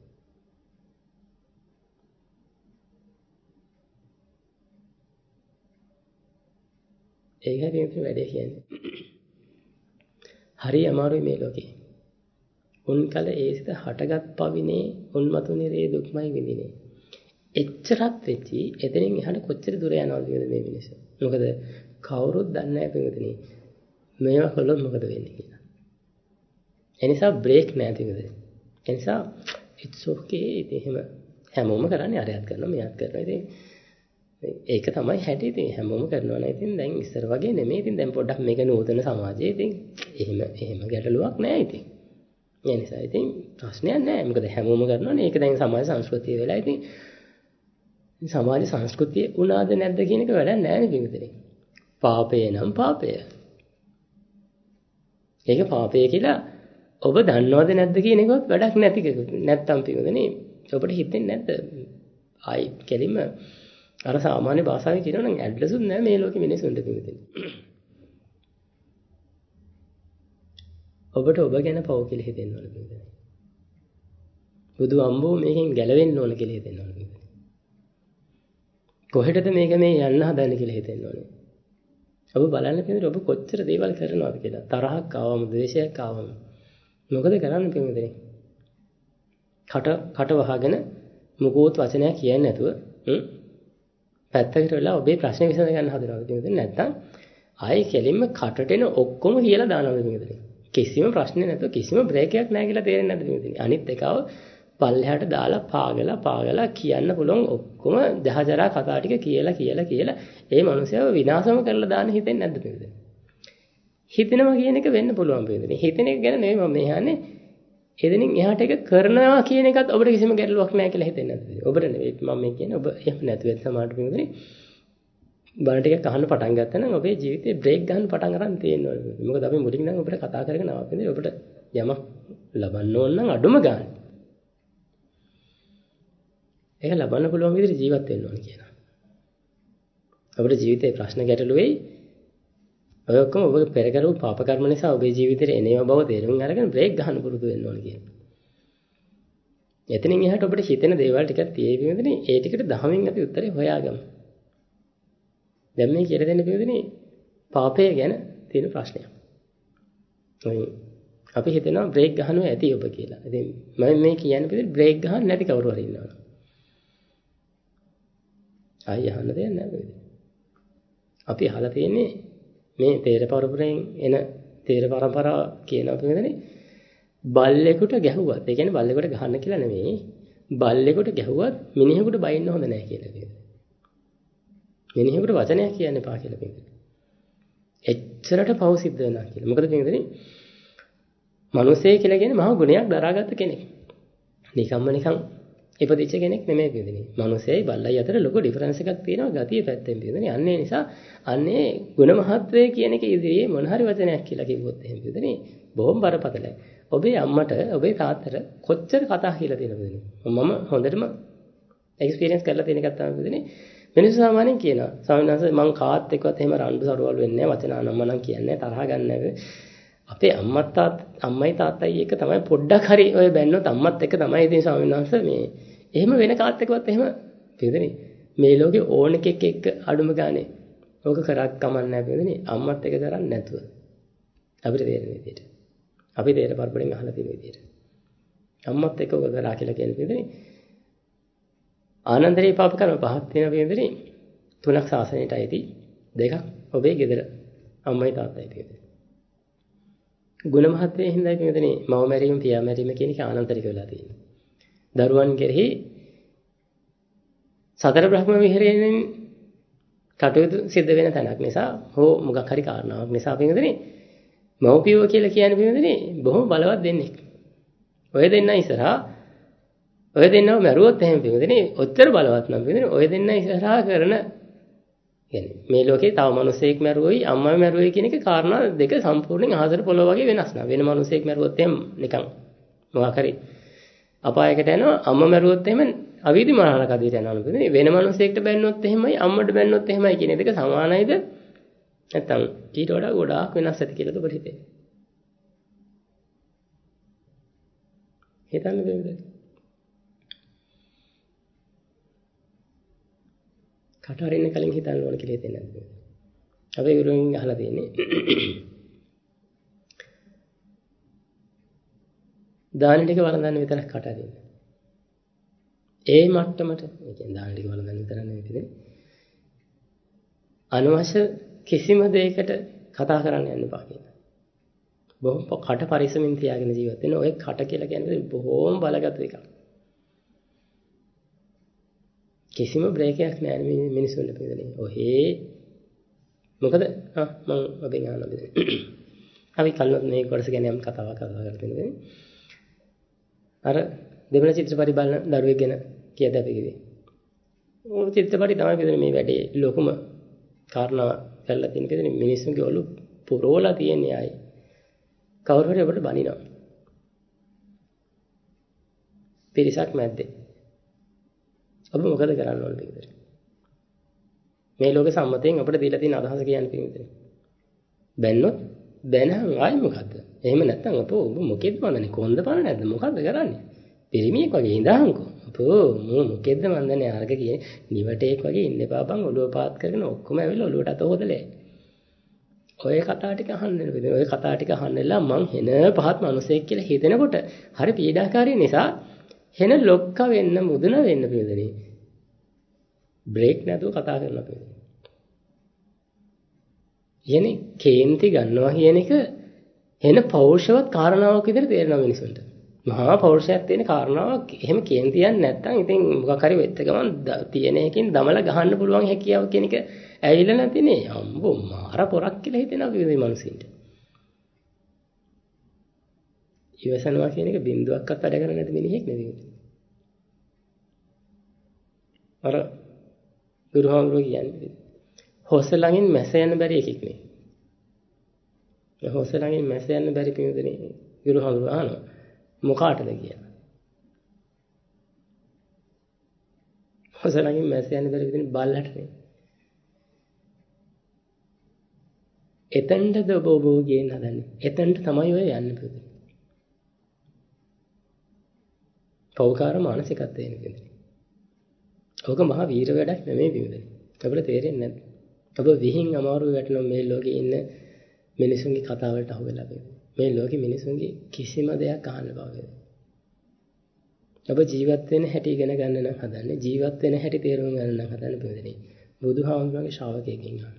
ඒකයි බින්දුනේ වැඩේ කියන්නේ. හරි අමාරුයි මේ ලෝකේ. උන්කල ඒසිත හටගත් පවිනේ උන්මතු නිරේ දුක්මයි විඳිනේ. එච්චරත් වෙච්චි එතනින් එහාට කොච්චර දුර යනවද මේ මිනිස්සු. මොකද කවුරුත් දන්නේ නැහැ බින්දුනේ මේවා කළොත් මොකද වෙන්නේ කියලා. ඒ නිසා බ්‍රේක් නැහැ බින්දුනේ. ඒ නිසා it's okay. ඉතින් එහෙම හැමෝම කරන්නේ අරයත් කරනවා මෙයත් කරනවා. ඉතින් ඒක තමයි හැටි. ඉතින් හැමෝම කරනවා නම් ඉතින් දැන් ඉස්සර වගේ නෙමෙයි. ඉතින් දැන් පොඩ්ඩක් මේක නූතන සමාජයේ ඉතින් එහෙම ගැටලුවක් නැහැ ඉතින්. ඒ නිසා ඉතින් ප්‍රශ්නයක් නැහැ. මොකද හැමෝම කරනවනේ. ඒක දැන් සමාජ සංස්කෘතිය වෙලා ඉතින් සමාජ සංස්කෘතිය උනාද නැද්ද කියන එක වැඩක් නැහැ නේ බින්දුනේ. පාපය නම් පාපය. ඒක පාපය කියලා ඔබ දන්නවද නැද්ද කියන එකවත් වැඩක් නැත්තම් බින්දුනේ. ඔබට හිතෙන්නේ නැද්ද? ආයි කෙලින්ම අර සාමාන්‍ය භාෂාවෙන් කියනවා නම් ඇඩ්ලසුත් නැහැ මේ ලෝකෙ මිනිසුන්ට බින්දුනේ. ඔබට ඔබ ගැන පව් කියලා හිතෙන්න ඕන බින්දුනේ. බුදු අම්බෝ මේකෙන් ගැලවෙන්න ඕන කියලා හිතෙන්න ඕන බින්දුනේ. කොහෙටද මේක මේ යන්න හදන්නේ කියලා හිතෙන්න ඕනේ. ඔබ බලන්න බින්දුනේ ඔබ කොච්චර දේවල් කරනවද කියලා. තරහක් ආවම, ද්වේෂයක් ආවම මොකද කරන්නේ බින්දුනේ? කට වහගෙන මුකුත් වචනයක් කියන්නේ නැතුව පැත්තකට වෙලා ඔබේ ප්‍රශ්නේ විසඳ ගන්න හදනවා බින්දුනේ. නැත්තම් ආයේ කෙලින්ම කටට එන ඔක්කොම කියලා දානවා බින්දුනේ. කිසිම ප්‍රශ්නේ නැතුව කිසිම බ්‍රේක් එකක් නැහැ කියලා තේරෙන්නේ නැද්ද බින්දුනේ? අනිත් එකව පල්ලෙහාට දාලා පාගලා කියන්න පුළුවන් ඔක්කොම දහජරා කතා ටික කියලා ඒ මනුස්සයව විනාශම කරලා දාන්න හිතෙන්නේ නැද්ද බින්දුනේ? හිතෙනවා කියන එක වෙන්න පුළුවන් බින්දුනේ. හිතෙන එක ගැන නෙමෙයි මම මෙහානේ. එතනින් එහාට එක කරනවා කියන එකත් ඔබට කිසිම ගැටලුවක් නැහැ කියලා හිතෙන්නේ නැද්ද? ඔබට නෙවෙයි මම මේ කියන්නේ. ඔබ එහෙම නැතුව සමාජයට බින්දුනේ. බණ ටිකක් අහන්න පටන් ගත්තා නම් ඔබේ ජීවිතේ බ්‍රේක් ගන්න පටන් අරන් තියෙනවා. මොකද අපි මුලින් නම් ඔබට කතා කරගෙන ආවා බින්දුනේ. ඔබට යමක් ලබන්න ඕන නම් අඩුම ගන්න. ඒක ලබන්න පුළුවන් විදිහට ජීවත් වෙන්න ඕන කියනවා. අපේ ජීවිතේ ප්‍රශ්න ගැටලු වෙයි. ඔය ඔක්කොම ඔබ පෙර කරපු පාප කර්ම නිසා ඔබේ ජීවිතේ එනේම බව තේරුම් අරගෙන බ්‍රේක් ගන්න පුරුදු වෙන්න ඕන කියනවා. එතනින් එහාට ඔබට හිතෙන දේවල් ටිකක් තියෙවි බින්දුනේ. ඒ ටිකට දහමින් අපි උත්තරේ හොයාගමු. දැන් මේ කියලා දෙන්න බින්දුනේ පාපය ගැන තියෙන ප්‍රශ්නයක්. අපි හිතනවා බ්‍රේක් ගහනවා ඇති ඔබ කියලා. ඉතින් මම මේ කියන්නේ බින්දුනේ බ්‍රේක් ගහන්න නැති කවුරු හරි ඉන්නවා. ආයි අහන්න දෙයක් නැහැ. අපි අහලා තියෙන්නේ මේ තේර පරපරෙන් එන තේර පරම්පරාව කියනවා කියන්නේ බල්ලෙකුට ගැහුවත්, ඒ කියන්නේ බල්ලෙකුට ගහන්න කියලා නෙමෙයි, බල්ලෙකුට ගැහුවත් මිනිහෙකුට බයින්න හොඳ නැහැ කියලා කියනවා. මිනිහෙකුට වචනයක් කියන්න එපා කියලා කියනවා. එච්චරට පව සිද්ධ වෙනවා කියලා. මොකද කියන්නේ මිනිස්සේ කියලා කියන්නේ මහා ගුණයක් දරාගත්ත කෙනෙක්. නිකන් ඉපදිච්ච කෙනෙක් නෙමෙයි බින්දුනේ. මිනිස්සෙයි බල්ලයි අතර ලොකු ඩිෆරන්ස් එකක් තියෙනවා ගතිය පැත්තෙන් බින්දුනේ. අන්නේ නිසා අන්නේ ගුණ මහත්වයේ කියන එක ඉදිරියේ මොන හරි වචනයක් කියලා කිව්වොත් එහෙම බින්දුනේ බොහොම බරපතලයි. ඔබේ අම්මට ඔබේ තාත්තට කොච්චර කතා කියලා තියෙනවද බින්දුනේ? මම හොඳටම එක්ස්පීරියන්ස් කරලා තියෙන එකක් තමයි බින්දුනේ. මිනිස්සු සාමාන්‍යයෙන් කියනවා ස්වාමීන් වහන්සේ මං කාත් එක්කවත් එහෙම රණ්ඩු සරුවල් වෙන්නේ නැහැ වචන අනම්මනම් කියන්නේ තරහ ගන්න නැහැ. අපේ අම්මයි තාත්තයි එක තමයි පොඩ්ඩක් හරි ඔය බැන්නොත් අම්මත් එක්ක තමයි ඉතින් ස්වාමීන් වහන්සේ මේ එහෙම වෙන කාත් එක්කවත් එහෙම පිළිදෙනේ. මේ ලෝකේ ඕන එකෙක් එක්ක අඩුම ගානේ ඕක කරක් කමන්නේ නැහැ පිළිදෙනේ. අම්මත් එක්ක කරන්නේ නැතුව. අපිට තේරෙන විදිහට. අපි තේර පරපරෙන් අහලා තියෙන විදිහට. අම්මත් එක්ක ඔක කරා කියලා කියන පිළිදෙනේ. ආනන්දරේ පාප කර්ම පහක් තියෙන පිළිදෙනේ. 3ක් සාසනයට අයිති 2ක් ඔබේ ගෙදර අම්මයි තාත්තයි පිළිදෙනේ. ගුණ මහත්මයේ හින්දායි පිළිදෙනේ මව මැරීම පියා මැරීම කියන එක ආනන්තරික වෙලා තියෙනවා. දරුවන් කෙරෙහි සතර බ්‍රහ්ම විහරණයෙන් කටයුතු සිද්ධ වෙන තැනක් නිසා හෝ මොකක් හරි කාරණාවක් නිසා පිළිදෙනේ මව්පියෝ කියලා කියන පිළිදෙනේ බොහොම බලවත් දෙන්නේ. ඔය දෙන්න ඉස්සරහා ඔය දෙන්නව මැරුවොත් එහෙම පිළිදෙනේ ඔච්චර බලවත් නම් පිළිදෙනේ ඔය දෙන්න ඉස්සරහා කරන يعني මේ ලෝකේ තව මිනිසෙක් මැරුවයි අම්මා මැරුවයි කියන එක කාරණා දෙක සම්පූර්ණයෙන් අහසට පොළොව වගේ වෙනස් නා. වෙන මිනිසෙක් මැරුවොත් එහෙම නිකන් මොකක් හරි අපායකට යනවා අම්මා මැරුවොත් එහෙම අවීදි මරණ කදියට යනවා පිළිදෙනේ වෙන මිනිසෙක්ට බැන්නොත් එහෙමයි අම්මට බැන්නොත් එහෙමයි කියන දෙක සමානයිද නැත්නම් ඊට වඩා ගොඩාක් වෙනස් ඇති කියලාද ඔබට හිතෙන්නේ? හිතන්න බැරිද? කට අරින්න කලින් හිතන්න ඕන කියලා හිතෙන්නේ නැද්ද? අපේ ගුරුන් අහලා තියෙන්නේ දාන ටික වළඳන්න විතරක් කට අරින්න. ඒ මට්ටමට ඒ කියන්නේ දාන ටික වළඳන්න විතර නෙවෙයි තියෙන්නේ. අනවශ්‍ය කිසිම දෙයකට කතා කරන්න යන්න එපා කියලා. බොහොම කට පරිස්සමින් තියාගෙන ජීවත් වෙන්න. ඔය කට කියලා කියන්නේ බොහොම බලගත් එකක්. කිසිම බ්‍රේක් එකක් නැහැ මේ මිනිස්සුන්ට පිළිදෙන්නේ. ඔහේ මොකද මම ඔබෙන් අහන්න බෑ. අපි කල්වත් මේ කොටස ගැන යම් කතාවක් කරලා තියෙනවා. අර දෙමළ චිත්‍රපටි බලන දරුවෙක් ගැන කියද අපි කිව්වේ. ඕක චිත්‍රපටි තමයි පිළිදෙන්නේ මේ වැඩේ ලොකුම කාරණා කරලා තියෙන පිළිදෙන්නේ මිනිස්සුන්ගේ ඔලු පුරෝලා තියෙන්නේ ආයි. කවුරු හරි ඔබට බනිනවා. පිරිසක් මැද්දේ. ඔබ මොකද කරන්න ඕනද කියලා. මේ ලෝක සම්මතයෙන් අපිට දීලා තියෙන අදහස කියන්නේ පිළිදෙන්නේ. බැන්නොත් බැනහන් ආයි මොකද්ද? එහෙම නැත්නම් ඔබ මොකෙද්ද මන්දනේ කොන්ද පණ නැද්ද මොකද්ද කරන්නේ? පිරිමියෙක් වගේ ඉඳහන්කෝ. අපෝ මොකෙද්ද මන්දනේ අරක කියේ නිවටේක් වගේ ඉන්න එපා බං ඔළුව පාත් කරගෙන ඔක්කොම ඇවිල්ලා ඔළුවට අත හොදලා. ඔය කතා ටික අහන්න නේද? ඔය කතා ටික අහන්නලා මං හෙන පහත් මිනිසෙක් කියලා හිතෙනකොට හරි පීඩාකාරී නිසා හෙන ලොක්ක වෙන්න මුදුන වෙන්න පිළිදෙනේ. බ්‍රේක් නැතුව කතා කරනවා පිළිදෙනේ. යන්නේ කේන්ති ගන්නවා කියන එක හෙන පෞරුෂවත් කාරණාවක් විදිහට තේරෙනවා මිනිසුන්ට. මහා පෞරුෂයක් තියෙන කාරණාවක් එහෙම කේන්තියක් නැත්තම් ඉතින් මොකක් හරි වෙච්ච ගමන් තියෙන එකකින් දමලා ගහන්න පුළුවන් හැකියාව කියන එක ඇවිල්ලා නැතිනේ. අම්බෝ මාර පොරක් කියලා හිතෙනවා මේ මිනිස්සුන්ට. ඉවසනවා කියන එක බින්දුවක්වත් වැඩ කරන්නේ නැති මිනිහෙක් නෙවෙයි. අර ගුරුහාමුදුරුවෝ කියන්නේ හොස්ස ළඟින් මැස යන්න බැරි එකෙක් නේ. ඒ හොස්ස ළඟින් මැස යන්න බැරි පිටුදෙනේ ගුරුහාමුදුරුවෝ අහනවා මොකාටද කියලා. හොස්ස ළඟින් මැස යන්න බැරි පිටුදෙනේ බල්ලට නේ. එතෙන්ටද ඔබ ගේන්න හදන්නේ. එතෙන්ට තමයි ඔය යන්නේ පිටුදෙනේ. පෞකාර මානසිකත්වයෙන් පිටුදෙනේ. ඔක මහා වීර වැඩක් නෙමෙයි පිටුදෙනේ. අපිට තේරෙන්නේ නැද්ද? ඔබ විහිං අමාරු වැටෙනවා මේ ලෝකේ ඉන්න මිනිසුන්ගේ කතා වලට අහු වෙලා පිටුදෙනේ. මේ ලෝකේ මිනිසුන්ගේ කිසිම දෙයක් අහන්න බෑ. ඔබ ජීවත් වෙන හැටි ඉගෙන ගන්න නම් හදන්නේ ජීවත් වෙන හැටි තේරුම් ගන්න නම් හදන්නේ පිටුදෙනේ. බුදුහාමුදුරන්ගේ ශ්‍රාවකයෙක්ගෙන් අහන්න.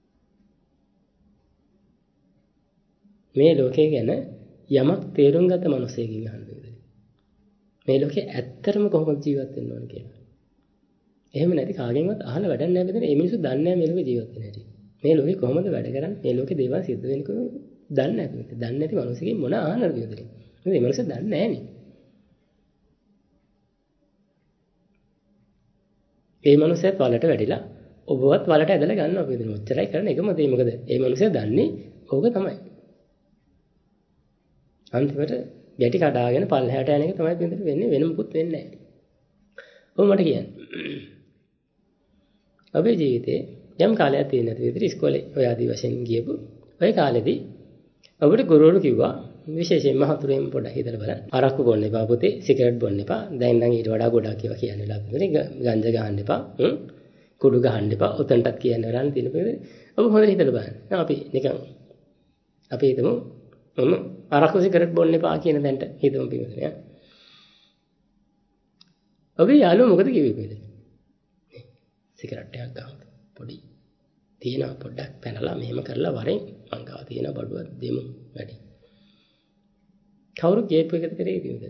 මේ ලෝකේ ගැන යමක් තේරුම් ගත මිනිසෙකින් අහන්න පිටුදෙනේ. මේ ලෝකේ ඇත්තටම කොහොමද ජීවත් වෙන්න ඕන කියලා. එහෙම නැති කාගෙන්වත් අහලා වැඩක් නැහැ බෙදෙන. මේ මිනිස්සු දන්නේ නැහැ මේ ලෝකේ ජීවත් වෙන හැටි. මේ ලෝකේ කොහොමද වැඩ කරන්නේ? මේ ලෝකේ දේවල් සිද්ධ වෙන්නේ කොහොමද? දන්නේ නැහැ. දන්නේ නැති මිනිස්සුකින් මොන අහන්නද බෙදෙන්නේ? මේ මිනිස්සු දන්නේ නැහැ නේ. මේ මිනිස්සුත් වලට වැඩිලා ඔබවත් වලට ඇදලා ගන්නවා බෙදෙන. ඔච්චරයි කරන එකම දේ. මොකද මේ මිනිස්සු දන්නේ ඕක තමයි. අන්තිමට ගැටි කඩාගෙන පල්ලහැට යන එක තමයි බෙදෙන්නේ වෙන්නේ වෙන මොකුත් වෙන්නේ නැහැ. ඔව් මට කියන්නේ ඔබේ ජීවිතේ යම් කාලයක් තියෙන විදිහට ඉස්කෝලේ ඔය ආදි වශයෙන් ගියපු ඔය කාලෙදී ඔබට ගුරුවරු කිව්වා විශේෂයෙන්ම හතුරෙන් පොඩ්ඩක් හිතලා බලන්න. අරක්කු බොන්න එපා පුතේ, සිගරට් බොන්න එපා. දැන් නම් ඊට වඩා ගොඩක් ඒවා කියන්නේ ලාපෙන්නේ. ගංජා ගහන්න එපා. කුඩු ගහන්න එපා. උතන්ටත් කියන්න වෙලාන තියෙන පෙරේ. ඔබ හොඳට හිතලා බලන්න. අපි නිකන් අපි හිතමු අරක්කු සිගරට් බොන්න එපා කියන දැනට හිතමු පිටුනේ. ඔබේ යාළුවා මොකද කිව්වේ පිටේ? සිගරට් එකක් ගහමු. පොඩි තියෙනවා පොඩ්ඩක් පැනලා මෙහෙම කරලා වරෙන් මං ගාව තියෙන බඩුව දෙමු වැඩි. කවුරු ගේප් එකකට කරේ ඉතින්ද?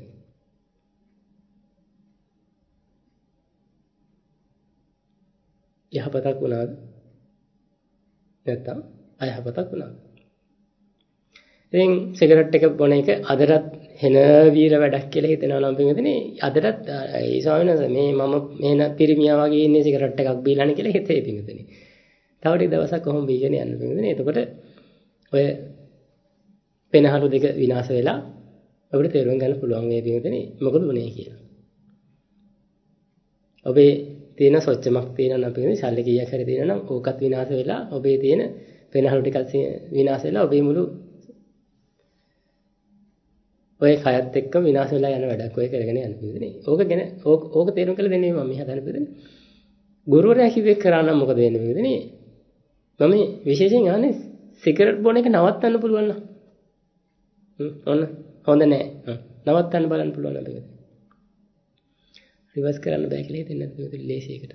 යහපතක් වුණාද? නැත්තම් අයහපතක් වුණාද? ඉතින් සිගරට් එක බොන එක අදටත් හෙන වීර වැඩක් කියලා හිතනවා නම් පින්වතුනි අදටත් ඒ ස්වාමීන් වහන්සේ මේ මම මෙහෙන පිරිමියා වගේ ඉන්නේ සිගරට් එකක් බීලානේ කියලා හිතේ පින්වතුනි. තව ටික දවසක් කොහොම බීගෙන යන්න පින්වතුනි. එතකොට ඔය පෙනහළු දෙක විනාශ වෙලා අපිට තේරුම් ගන්න පුළුවන් මේ පින්වතුනි මොකද වුනේ කියලා. ඔබේ තියෙන සොච්චමක් තියෙනවා නම් පින්වතුනි ශල්‍ය කීයක් හරි තියෙනවා නම් ඕකත් විනාශ වෙලා ඔබේ තියෙන පෙනහළු ටිකක් විනාශ වෙලා ඔබේ මුළු ඔය කයත් එක්ක විනාශ වෙලා යන වැඩක් ඔය කරගෙන යන පිළිදෙනේ. ඕක තේරුම් කරලා දෙන්නේ මම හදන පිළිදෙනේ. ගුරුවරයා කිව්වේ කරා නම් මොකද වෙන්නේ පිළිදෙනේ? මම විශේෂයෙන් ආන්නේ සිගරට් බොන එක නවත්තන්න පුළුවන් නම්. ඔන්න හොඳ නෑ. නවත්තන්න බලන්න පුළුවන් නම් පිළිදෙනේ. රිවර්ස් කරන්න බෑ කියලා හිතෙන්නේ නැද්ද පිළිදෙනේ ලේසියකට.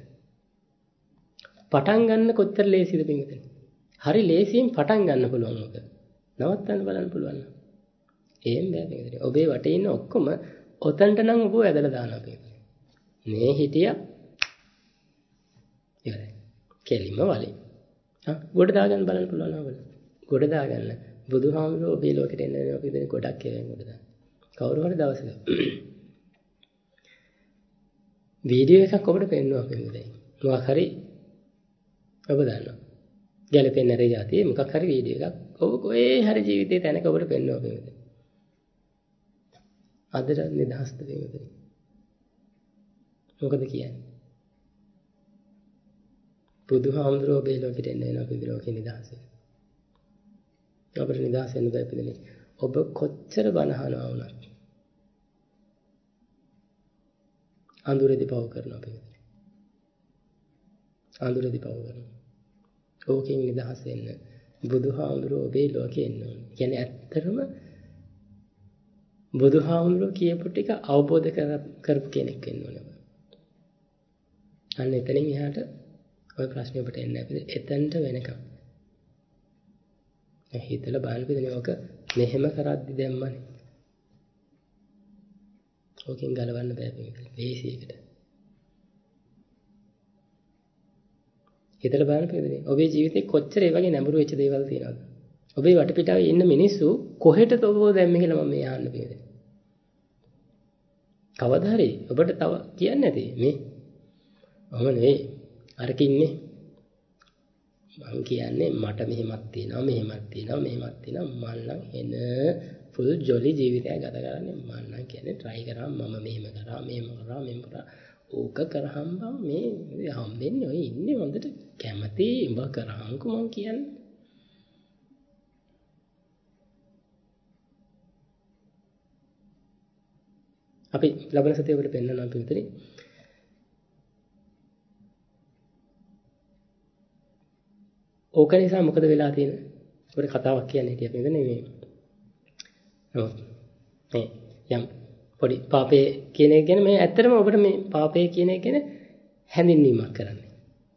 පටන් ගන්න කොච්චර ලේසියද පිළිදෙනේ? හරි ලේසියෙන් පටන් ගන්න පුළුවන් මොකද? නවත්තන්න බලන්න පුළුවන් නම්. එහෙම බෑ පිටුනේ. ඔබේ වටේ ඉන්න ඔක්කොම ඔතනට නම් ඔබ ඇදලා දානවා පිටුනේ. මේ හිටියා ඉවරයි. කෙලින්ම වලේ. ගොඩ දාගන්න බලන්න පුළුවන් නේද? ගොඩ දාගන්න. බුදුහාමුදුරුවෝ ඔබේ ලෝකෙට එන්න වෙනවා පිටුනේ ගොඩක් ඒවා ගොඩ දාන්න. කවුරු හරි දවසක වීඩියෝ එකක් ඔබට පෙන්වනවා පිටුනේ. මොකක් හරි ඔබ දන්නවා. ගැලපෙන්නේ නැරේ જાතියේ මොකක් හරි වීඩියෝ එකක් ඔබ කොහේ හරි ජීවිතේ තැනක ඔබට පෙන්වනවා පිටුනේ. අදට නිදහස්ද වේද? මොකද කියන්නේ? බුදුහාමුදුරුවෝ ඔබේ ලෝකෙට එන්න වෙනවා අපි ලෝකේ නිදහස. අපිට නිදහස් වෙන්න බෑ පිළිදෙනේ. ඔබ කොච්චර බණ අහනවා වුණත් අඳුරේදී පව කරනවා පිළිදෙනේ. අඳුරේදී පව කරනවා. ඕකෙන් නිදහස් වෙන්න බුදුහාමුදුරුවෝ ඔබේ ලෝකෙ එන්න ඕනේ. කියන්නේ ඇත්තටම බුදුහාමුදුරුවෝ කියපු ටික අවබෝධ කරපු කෙනෙක් වෙන්න ඕනේ. අන්න එතනින් එහාට ඔය ප්‍රශ්නේ ඔබට එන්නේ නැහැ. එතනට වෙනකම්. හිතලා බලන්න පිළිදෙනේ ඔක මෙහෙම කරද්දි දැම්මනේ. ඕකෙන් ගලවන්න බෑ මේක. ලේසියකට. හිතලා බලන්න පිළිදෙනේ. ඔබේ ජීවිතේ කොච්චර ඒ වගේ නැඹුරු වෙච්ච දේවල් තියෙනවද? ඔබේ වටපිටාවේ ඉන්න මිනිස්සු කොහෙටද ඔබව දැම්මේ කියලා මම මේ අහන්න පිළිදෙනේ. කවදා හරි ඔබට තව කියන්නේ නැති මේ ඔහොම නෙවෙයි අරකින්නේ මම කියන්නේ මට මෙහෙමක් තියෙනවා මෙහෙමක් තියෙනවා මම නම් එන ෆුල් ජොලි ජීවිතයක් ගත කරන්නේ මම නම් කියන්නේ try කරා මම මෙහෙම කරා ඕක කරාම මේ හම්බෙන්නේ ඔය ඉන්නේ හොඳට කැමති උඹ කරාන්කෝ මම කියන්නේ අපි ලබන සතියේ ඔබට පෙන්වනවා පිටුනේ ඕක නිසා මොකද වෙලා තියෙන්නේ? ඔබට කතාවක් කියන්න හිටියා මේක නෙමෙයි. මේ යම් පොඩි පාපේ කියන එක ගැන මේ ඇත්තටම ඔබට මේ පාපේ කියන එක ගැන හැඳින්වීමක් කරන්නේ.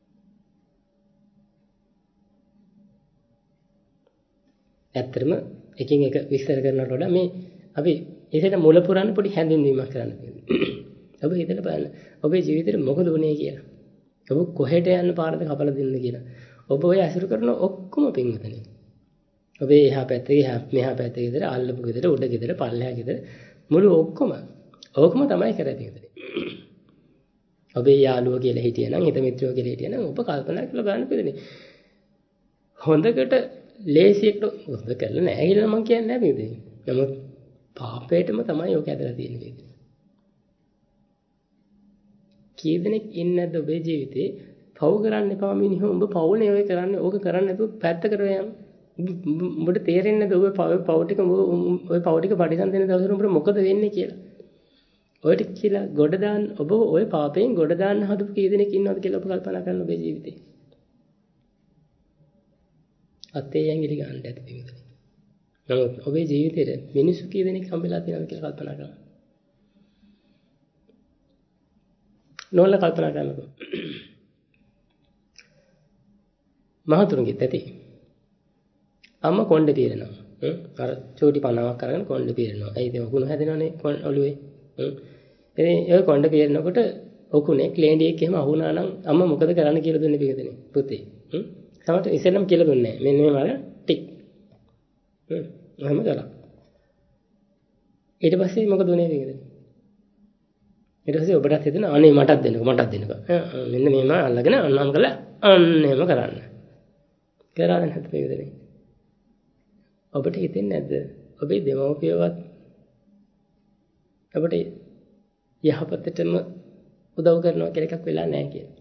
ඇත්තටම එකින් එක විස්තර කරනකොට වඩා මේ අපි ඒකට මුල පුරන්න පොඩි හැඳින්වීමක් කරන්න තියෙනවා. ඔබ හිතලා බලන්න. ඔබේ ජීවිතේ මොකද වුනේ කියලා. ඔබ කොහෙට යන්න පාරද කපලා දෙන්න කියලා. ඔබ ඔය අසුර කරන ඔක්කොම පින්වතනේ. ඔබේ එහා පැත්තේ මෙහා පැත්තේ ගෙදර අල්ලපු ගෙදර උඩ ගෙදර පල්ලෙහා ගෙදර මුළු ඔක්කොම තමයි කරලා තියෙන්නේ. ඔබේ යාළුවෝ කියලා හිටියනම් හිත මිත්‍රයෝ කියලා හිටියනම් ඔබ කල්පනා කරලා බලන්න පිළිදෙනේ. හොඳකට ලේසියකට හොඳ කරලා නැහැ කියලා මම කියන්නේ නැහැ පිළිදෙනේ. නමුත් පාපයටම තමයි ඔක ඇදලා තියෙන්නේ පිළිදෙනේ. කී දෙනෙක් ඉන්නේ නැද්ද ඔබේ ජීවිතේ පව් කරන්න එපා මිනිහෝ. උඹ පව්නේ ඔය කරන්නේ. ඕක කරන්නේ නැතුව පැත්තකට යන්න. උඹට තේරෙන්නේ නැද්ද ඔය පව් ටික ඔය පව් ටික පරිසම් දෙන දවසට උඹට මොකද වෙන්නේ කියලා. ඔය ටික කියලා ගොඩ දාන්න ඔබ ඔය පාපයෙන් ගොඩ දාන්න හදපු කී දෙනෙක් ඉන්නවද කියලා ඔබ කල්පනා කරන්න ඔබේ ජීවිතේ. අතේ ඇඟිලි ගන්න ඇති පිටුනේ. නමුත් ඔබේ ජීවිතේට මිනිස්සු කී දෙනෙක් හම්බෙලා තියෙනවද කියලා කල්පනා කරන්න. නෝල කල්පනා කරනකොට මහතුරුන්ගෙත් ඇති. අම්මා කොණ්ඩේ පීරනවා. අර චෝටි පනාවක් අරගෙන කොණ්ඩේ පීරනවා. ඇයි ඉතින් ඔකුණු හැදෙනවනේ ඔළුවේ. ඉතින් ඒ කොණ්ඩේ පීරනකොට ඔකුණේ ක්ලේන්ඩියෙක් එහෙම අහුණා නම් අම්මා මොකද කරන්න කියලා දුන්නේ පිටුනේ. පුතේ. සමහරට ඉස්සෙල්ලම කියලා දුන්නේ නැහැ. මෙන්න මෙහෙම අර ටික්. එහෙම කළා. ඊට පස්සේ මොකද උනේ පිටුනේ? ඊට පස්සේ ඔබටත් හිතෙන අනේ මටත් දෙන්නකෝ මෙන්න මෙහෙම අල්ලගෙන අන්නම් කළා අන්න එහෙම කරන්න. කරන්නේ නැත්නම් පිටුනේ. ඔබට හිතෙන්නේ නැද්ද ඔබේ දෙමව්පියවත් ඔබට යහපතටම උදව් කරනවා කියලා එකක් වෙලා නැහැ කියලා.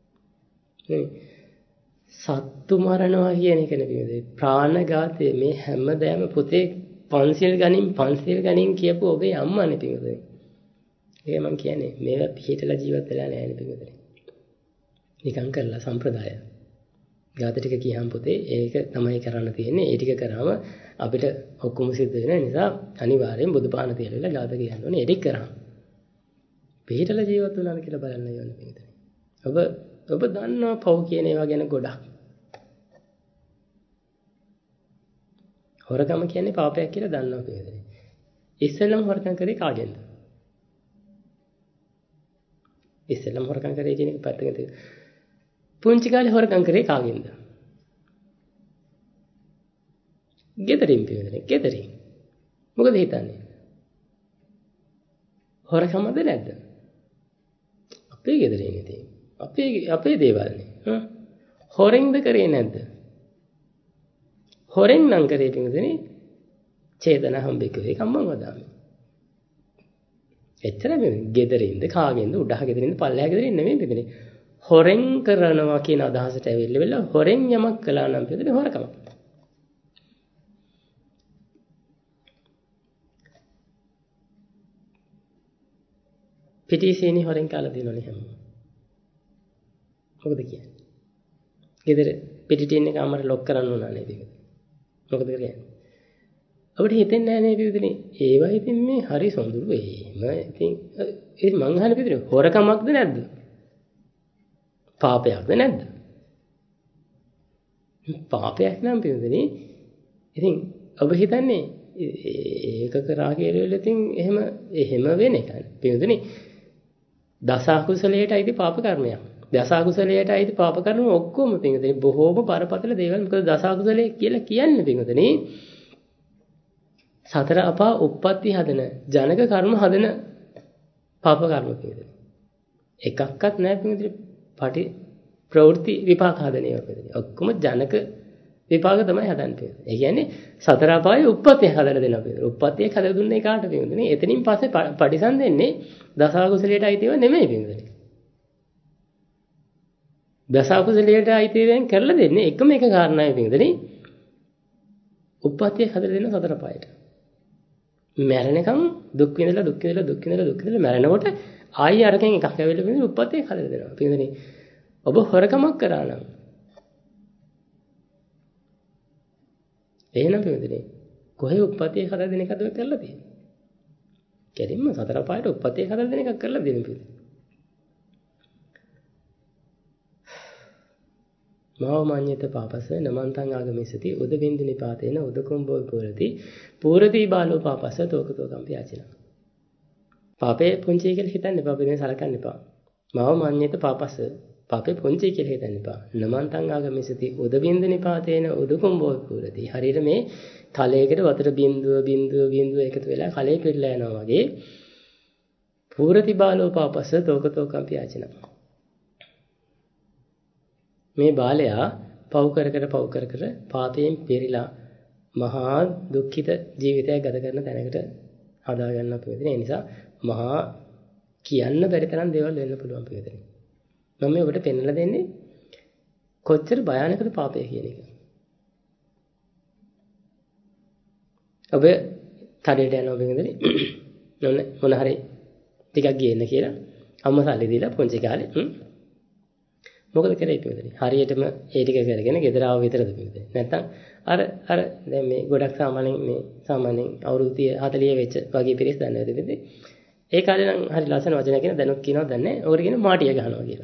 සත්තු මරනවා කියන එක නෙවෙයි. ප්‍රාණඝාතය මේ හැමදේම පුතේ පන්සිල් ගනින් කියපු ඔබේ අම්මානේ පිටුනේ. ඒක මම කියන්නේ මේවා පිළිහිටලා ජීවත් වෙලා නැහැ නේ පිටුනේ. නිකන් කරලා සම්ප්‍රදාය. ගාත ටික කියහම් පුතේ ඒක තමයි කරන්න තියෙන්නේ. ඒ ටික කරාම අපිට ඔක්කොම සිද්ධ වෙන නිසා අනිවාර්යෙන් බුදුපාන තියලා ගාත කියන්න ඕනේ. ඒ ටික කරාම. පිළිහිටලා ජීවත් වෙනවාද කියලා බලන්න යන්නේ පිටුනේ. ඔබ දන්නවා පව් කියන ඒවා ගැන ගොඩක්. හොරකම කියන්නේ පාපයක් කියලා දන්නවා පිටුනේ. ඉස්සෙල්ලම හොරකම් කරේ කාගෙන්ද? ඉස්සෙල්ලම හොරකම් කරේ කියන එක පැත්තකින් තියලා. පුංචි කාලේ හොරකම් කරේ කාගෙන්ද? ගෙදරින් පිටුනේ. ගෙදරින්. මොකද හිතන්නේ? හොරකමද නැද්ද? අපේ ගෙදරින් ඉතින්. අපේ දේවල්නේ. හොරෙන්ද කරේ නැද්ද? හොරෙන් නම් කරේ පිටුනේ. චේතන හම්බෙකේ කම්මං වදාමි. එච්චරයි ගෙදරින්ද කාගෙන්ද උඩහ ගෙදරින්ද පල්ලෙහා ගෙදරින් නෙමෙයි පිටුනේ. හොරෙන් කරනවා කියන අදහසට ඇවිල්ලා හොරෙන් යමක් කළා නම් පිටුනේ හොරකම. පිටිසීනි හොරෙන් කාලා දිනවනේ හැම. මොකද කියන්නේ? ගෙදර පිටිටින් එක අම්මට ලොක් කරන්න උනා නේද? මොකද කරන්නේ? අපිට හිතෙන්නේ නැහැ නේ පිටුනේ. ඒවා ඉතින් මේ හරි සොඳුරු එහෙම ඉතින් ඒ මං අහන්නේ පිටුනේ හොරකමක්ද නැද්ද? පාපයක්ද නැද්ද? පාපයක් නම් පිටුනේ. ඉතින් ඔබ හිතන්නේ ඒක කරා කියලා ඉතින් එහෙම වෙන එකයි. පිටුනේ දස අකුසලයට අයිති පාප කර්මයක්. දස අකුසලයට අයිති පාප කර්ම ඔක්කොම පිටුනේ බොහෝම බරපතල දේවල්. මොකද දස අකුසලයේ කියලා කියන්නේ පිටුනේ සතර අපා උප්පත්ති හදන ජනක කර්ම හදන පාප කර්ම පිටුනේ. එකක්වත් නැහැ පිටුනේ ප්‍රවෘත්ති විපාක හදන ඒවා පිටුනේ. ඔක්කොම ජනක විපාක තමයි හදන්නේ. ඒ කියන්නේ සතර අපායේ උප්පත්තිය හදලා දෙනවා පිටුනේ. උප්පත්තිය හදලා දුන්නේ කාට පිටුනේ? එතනින් පස්සේ පටිසන් දෙන්නේ දස අකුසලයට අයිතිව නෙමෙයි පිටුනේ. දස අකුසලයට අයිතිවෙන් කරලා දෙන්නේ එකම එක කාරණාවයි පිටුනේ. උප්පත්තිය හදලා දෙන සතර අපායට. මැරෙනකම් දුක් විඳලා මැරෙනකොට ආයෙ අරකින් එකක් ඇවිල්ලා පිටුනේ උප්පත්තිය හදලා දෙනවා. පිටුනේ ඔබ හොරකමක් කරා නම් එහෙනම් පිටුනේ කොහේ උප්පත්තිය හදලා දෙන එකද ඔය කරලා තියෙන්නේ? කෙලින්ම සතර පායට උප්පත්තිය හදලා දෙන එකක් කරලා දෙන්න පිටුනේ. මාවමඤ්ඤත පාපස නමන්තං ආගමිසති උද බින්දු නිපාතේන උද කුම්භෝ පුරති පූරති බාලෝ පාපස තෝකතෝ කම්පි ආචින. පාපේ පුංචි කියලා හිතන්න එපා. අපි දැන් සලකන්න එපා. මාවමඤ්ඤත පාපස පාපේ පුංචි කියලා හිතන්න එපා. නමන්තං ආගමිසති උද බින්දු නිපාතේන උද කුම්භෝ පුරති. හරියට මේ කලයකට වතුර බින්දුව එකතු වෙලා කලේ පිරලා යනවා වගේ පූරති බාලෝ පාපස තෝකතෝ කම්පි ආචින. මේ බාලයා පව් කර පාපයෙන් පෙරිලා මහා දුක්ඛිත ජීවිතයක් ගත කරන තැනකට හදා ගන්න පුළුවන්. ඒ නිසා මහා කියන්න බැරි තරම් දේවල් වෙන්න පුළුවන් පිළිදෙන. මම මේ ඔබට පෙන්වලා දෙන්නේ කොච්චර භයානකද පාපය කියන එක. ඔබ කඩේට යනවා බින්දනේ. මොන හරි ටිකක් ගේන්න කියලා අම්මා සල්ලි දීලා පුංචි කාලේ මොකද කරේ බින්දනේ? හරියටම ඒ ටික කරගෙන ගෙදර ආව විතරද බින්දනේ? නැත්තම් අර දැන් මේ ගොඩක් සාමාන්‍යයෙන් අවුරුදු 30 40 වෙච්ච වගේ පිරිස් දන්නවද බින්දනේ? ඒ කාලේ නම් හරි ලස්සන වචන කියන දැනුත් කියනවා දන්නේ. ඔකට කියන මාටිය ගහනවා කියලා.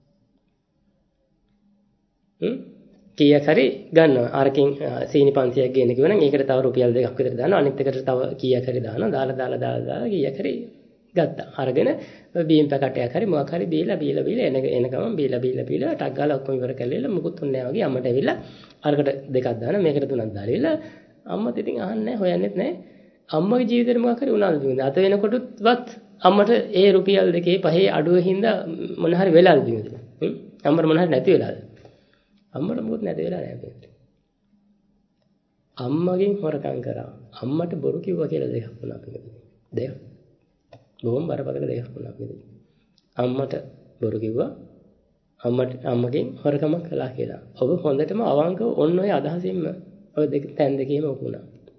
කීයක් හරි ගන්නවා. අරකින් සීනි 500ක් ගේන්න කිව්වනම් ඒකට තව රුපියල් 2ක් විතර දානවා. අනිත් එකට තව කීයක් හරි දානවා. දාලා කීයක් හරි ගත්තා. අරගෙන බීම් පැකටයක් හරි මොකක් හරි බීලා එන ගමන් බීලා ටක් ගාලා ඔක්කොම ඉවර කරලා මුකුත් උන්නේ නැහැ වගේ අම්මට ඇවිල්ලා අරකට දෙකක් දානවා. මේකට තුනක් දාලා අම්මත් ඉතින් අහන්නේ හොයන්නෙත් නැහැ. අම්මගේ ජීවිතේට මොකක් හරි වුණාද බින්ද? අත වෙනකොටවත් අම්මට ඒ රුපියල් 2 5 අඩුව හින්දා මොන හරි වෙලාද බින්ද? අම්මට මොන හරි නැති වෙලාද? අම්මට මොකුත් නැති වෙලා නැහැ බින්ද. අම්මගෙන් හොරකම් කරා. අම්මට බොරු කිව්වා කියලා දෙකක් වුණා බින්ද. දෙකක්. බොහොම බරපතල දෙකක් වුණා බින්ද. අම්මට බොරු කිව්වා. අම්මගෙන් හොරකම කළා කියලා. ඔබ හොඳටම අවංකව ඔන්න ඔය අදහසින්ම ඔය තැන් දෙකේම වුණා.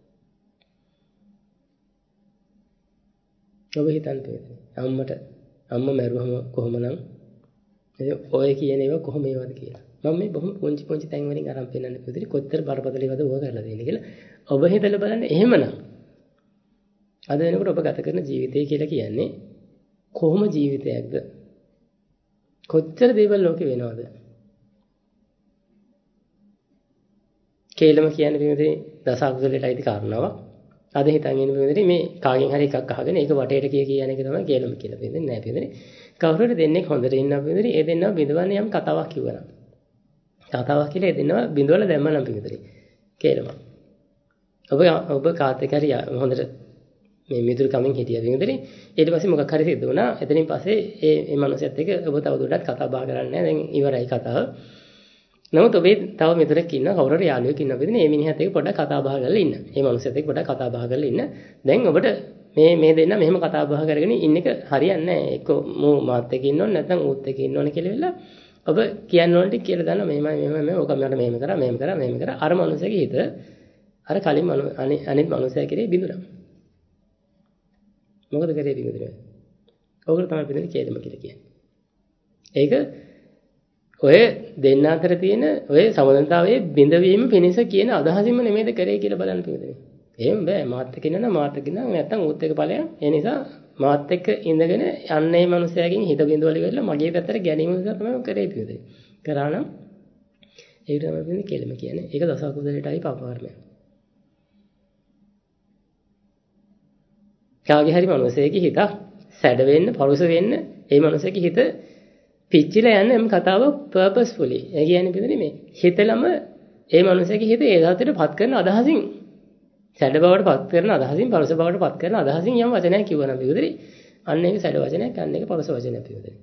ඔබ හිතන්න තියෙන්නේ අම්මා මැරුවම කොහොමනම් ඔය කියන ඒවා කොහොම ඒවද කියලා. මම මේ බොහොම පුංචි තැන් වලින් අරන් පෙන්නන්න පුදුරි කොච්චර බරපතල ඒවාද ඕවා කරලා දෙන්නේ කියලා. ඔබ හිතලා බලන්න එහෙමනම් අද වෙනකොට ඔබ ගත කරන ජීවිතය කියලා කියන්නේ කොහොම ජීවිතයක්ද? කොච්චර දේවල් ලෝකේ වෙනවද? කේලම කියන්නේ පිටුදේ දස අකුසලයට අයිති කාරණාවක්. අද හිතන් ඉන්න බින්දනේ මේ කාගෙන් හරි එකක් අහගෙන ඒක වටේට කියන එක තමයි කේලම කියලා බින්දනේ නෑ බින්දනේ. කවුරු හරි දෙන්නෙක් හොඳට ඉන්නවා බින්දනේ ඒ දෙන්නව බින්දවන්නේ යම් කතාවක් කිව්වනම්. කතාවක් කියලා ඒ දෙන්නව බින්දවල දැම්මනම් බින්දනේ. කේලම. ඔබ කාත් එක්ක හරි හොඳට මේ මිතුරු කමින් හිටියා බින්දනේ. ඊට පස්සේ මොකක් හරි සිද්ධ වුණා. එතනින් පස්සේ මේ මනුස්සයත් එක්ක ඔබ තවදුරටත් කතා බහ කරන්නේ නෑ. දැන් ඉවරයි කතාව. නමුත් ඔබේ තව මෙතනක් ඉන්න කවුරු හරි යාළුවෙක් ඉන්නවා බෙදෙන මේ මිනිහත් එක්ක පොඩ්ඩක් කතා බහ කරලා ඉන්න. මේ මනුස්සයත් එක්ක පොඩ්ඩක් කතා බහ කරලා ඉන්න. දැන් ඔබට මේ දෙන්න මෙහෙම කතා බහ කරගෙන ඉන්න එක හරියන්නේ නැහැ. එක්ක මාත් එක්ක ඉන්න ඕනේ නැත්නම් ඌත් එක්ක ඉන්න ඕනේ කියලා වෙලා ඔබ කියන්න ඕනේ ටික කියලා දානවා. මෙහෙමයි ඕක මට මෙහෙම කරා. අර මනුස්සයාගේ හිත අර කලින් අනිත් මනුස්සයා කෙරේ බිඳුනා. මොකද කරේ බිඳුනේ? ඕකට තමයි බිඳුනේ කේලම කියලා කියන්නේ. ඒක ඔය දෙන්න අතර තියෙන ඔය සමානතාවයේ බිඳවීම පිණිස කියන අදහසින්ම නෙමෙයිද කරේ කියලා බලන්න පිළිදෙන්නේ. එහෙම බෑ මාත් එක්ක ඉන්නවා මාත් එක්ක ඉන්නවා නැත්තම් ඌත් එක්ක ඵලයන්. ඒ නිසා මාත් එක්ක ඉඳගෙන යන්නේ මනුස්සයාගෙන් හිත බිඳවල ඉවරලා මගේ පැත්තට ගැනීම නිසා තමයි කරේ පිළිදෙන්නේ. කරා නම් ඒක තමයි පිළිදෙන්නේ කෙලම කියන්නේ. ඒක දස අකුසලයටයි පාප කර්මයක්. කාගේ හරි මනුස්සයෙක්ගේ හිත සැඩ වෙන්න, පරුස වෙන්න, ඒ මනුස්සයාගේ හිත පිච්චිලා යන එම් කතාව purposefully. ඒ කියන්නේ පිළිදෙන්නේ මේ හිතලම ඒ මනුස්සයාගේ හිත ඒ ධාතයට පත් කරන අදහසින් සැඩ බවට පත් කරන අදහසින් පරුස බවට පත් කරන අදහසින් යම් වචනයක් කිව්වනම් පිළිදෙන්නේ අන්න ඒක සැඩ වචනයක් අන්න ඒක පරුස වචනයක් පිළිදෙන්නේ.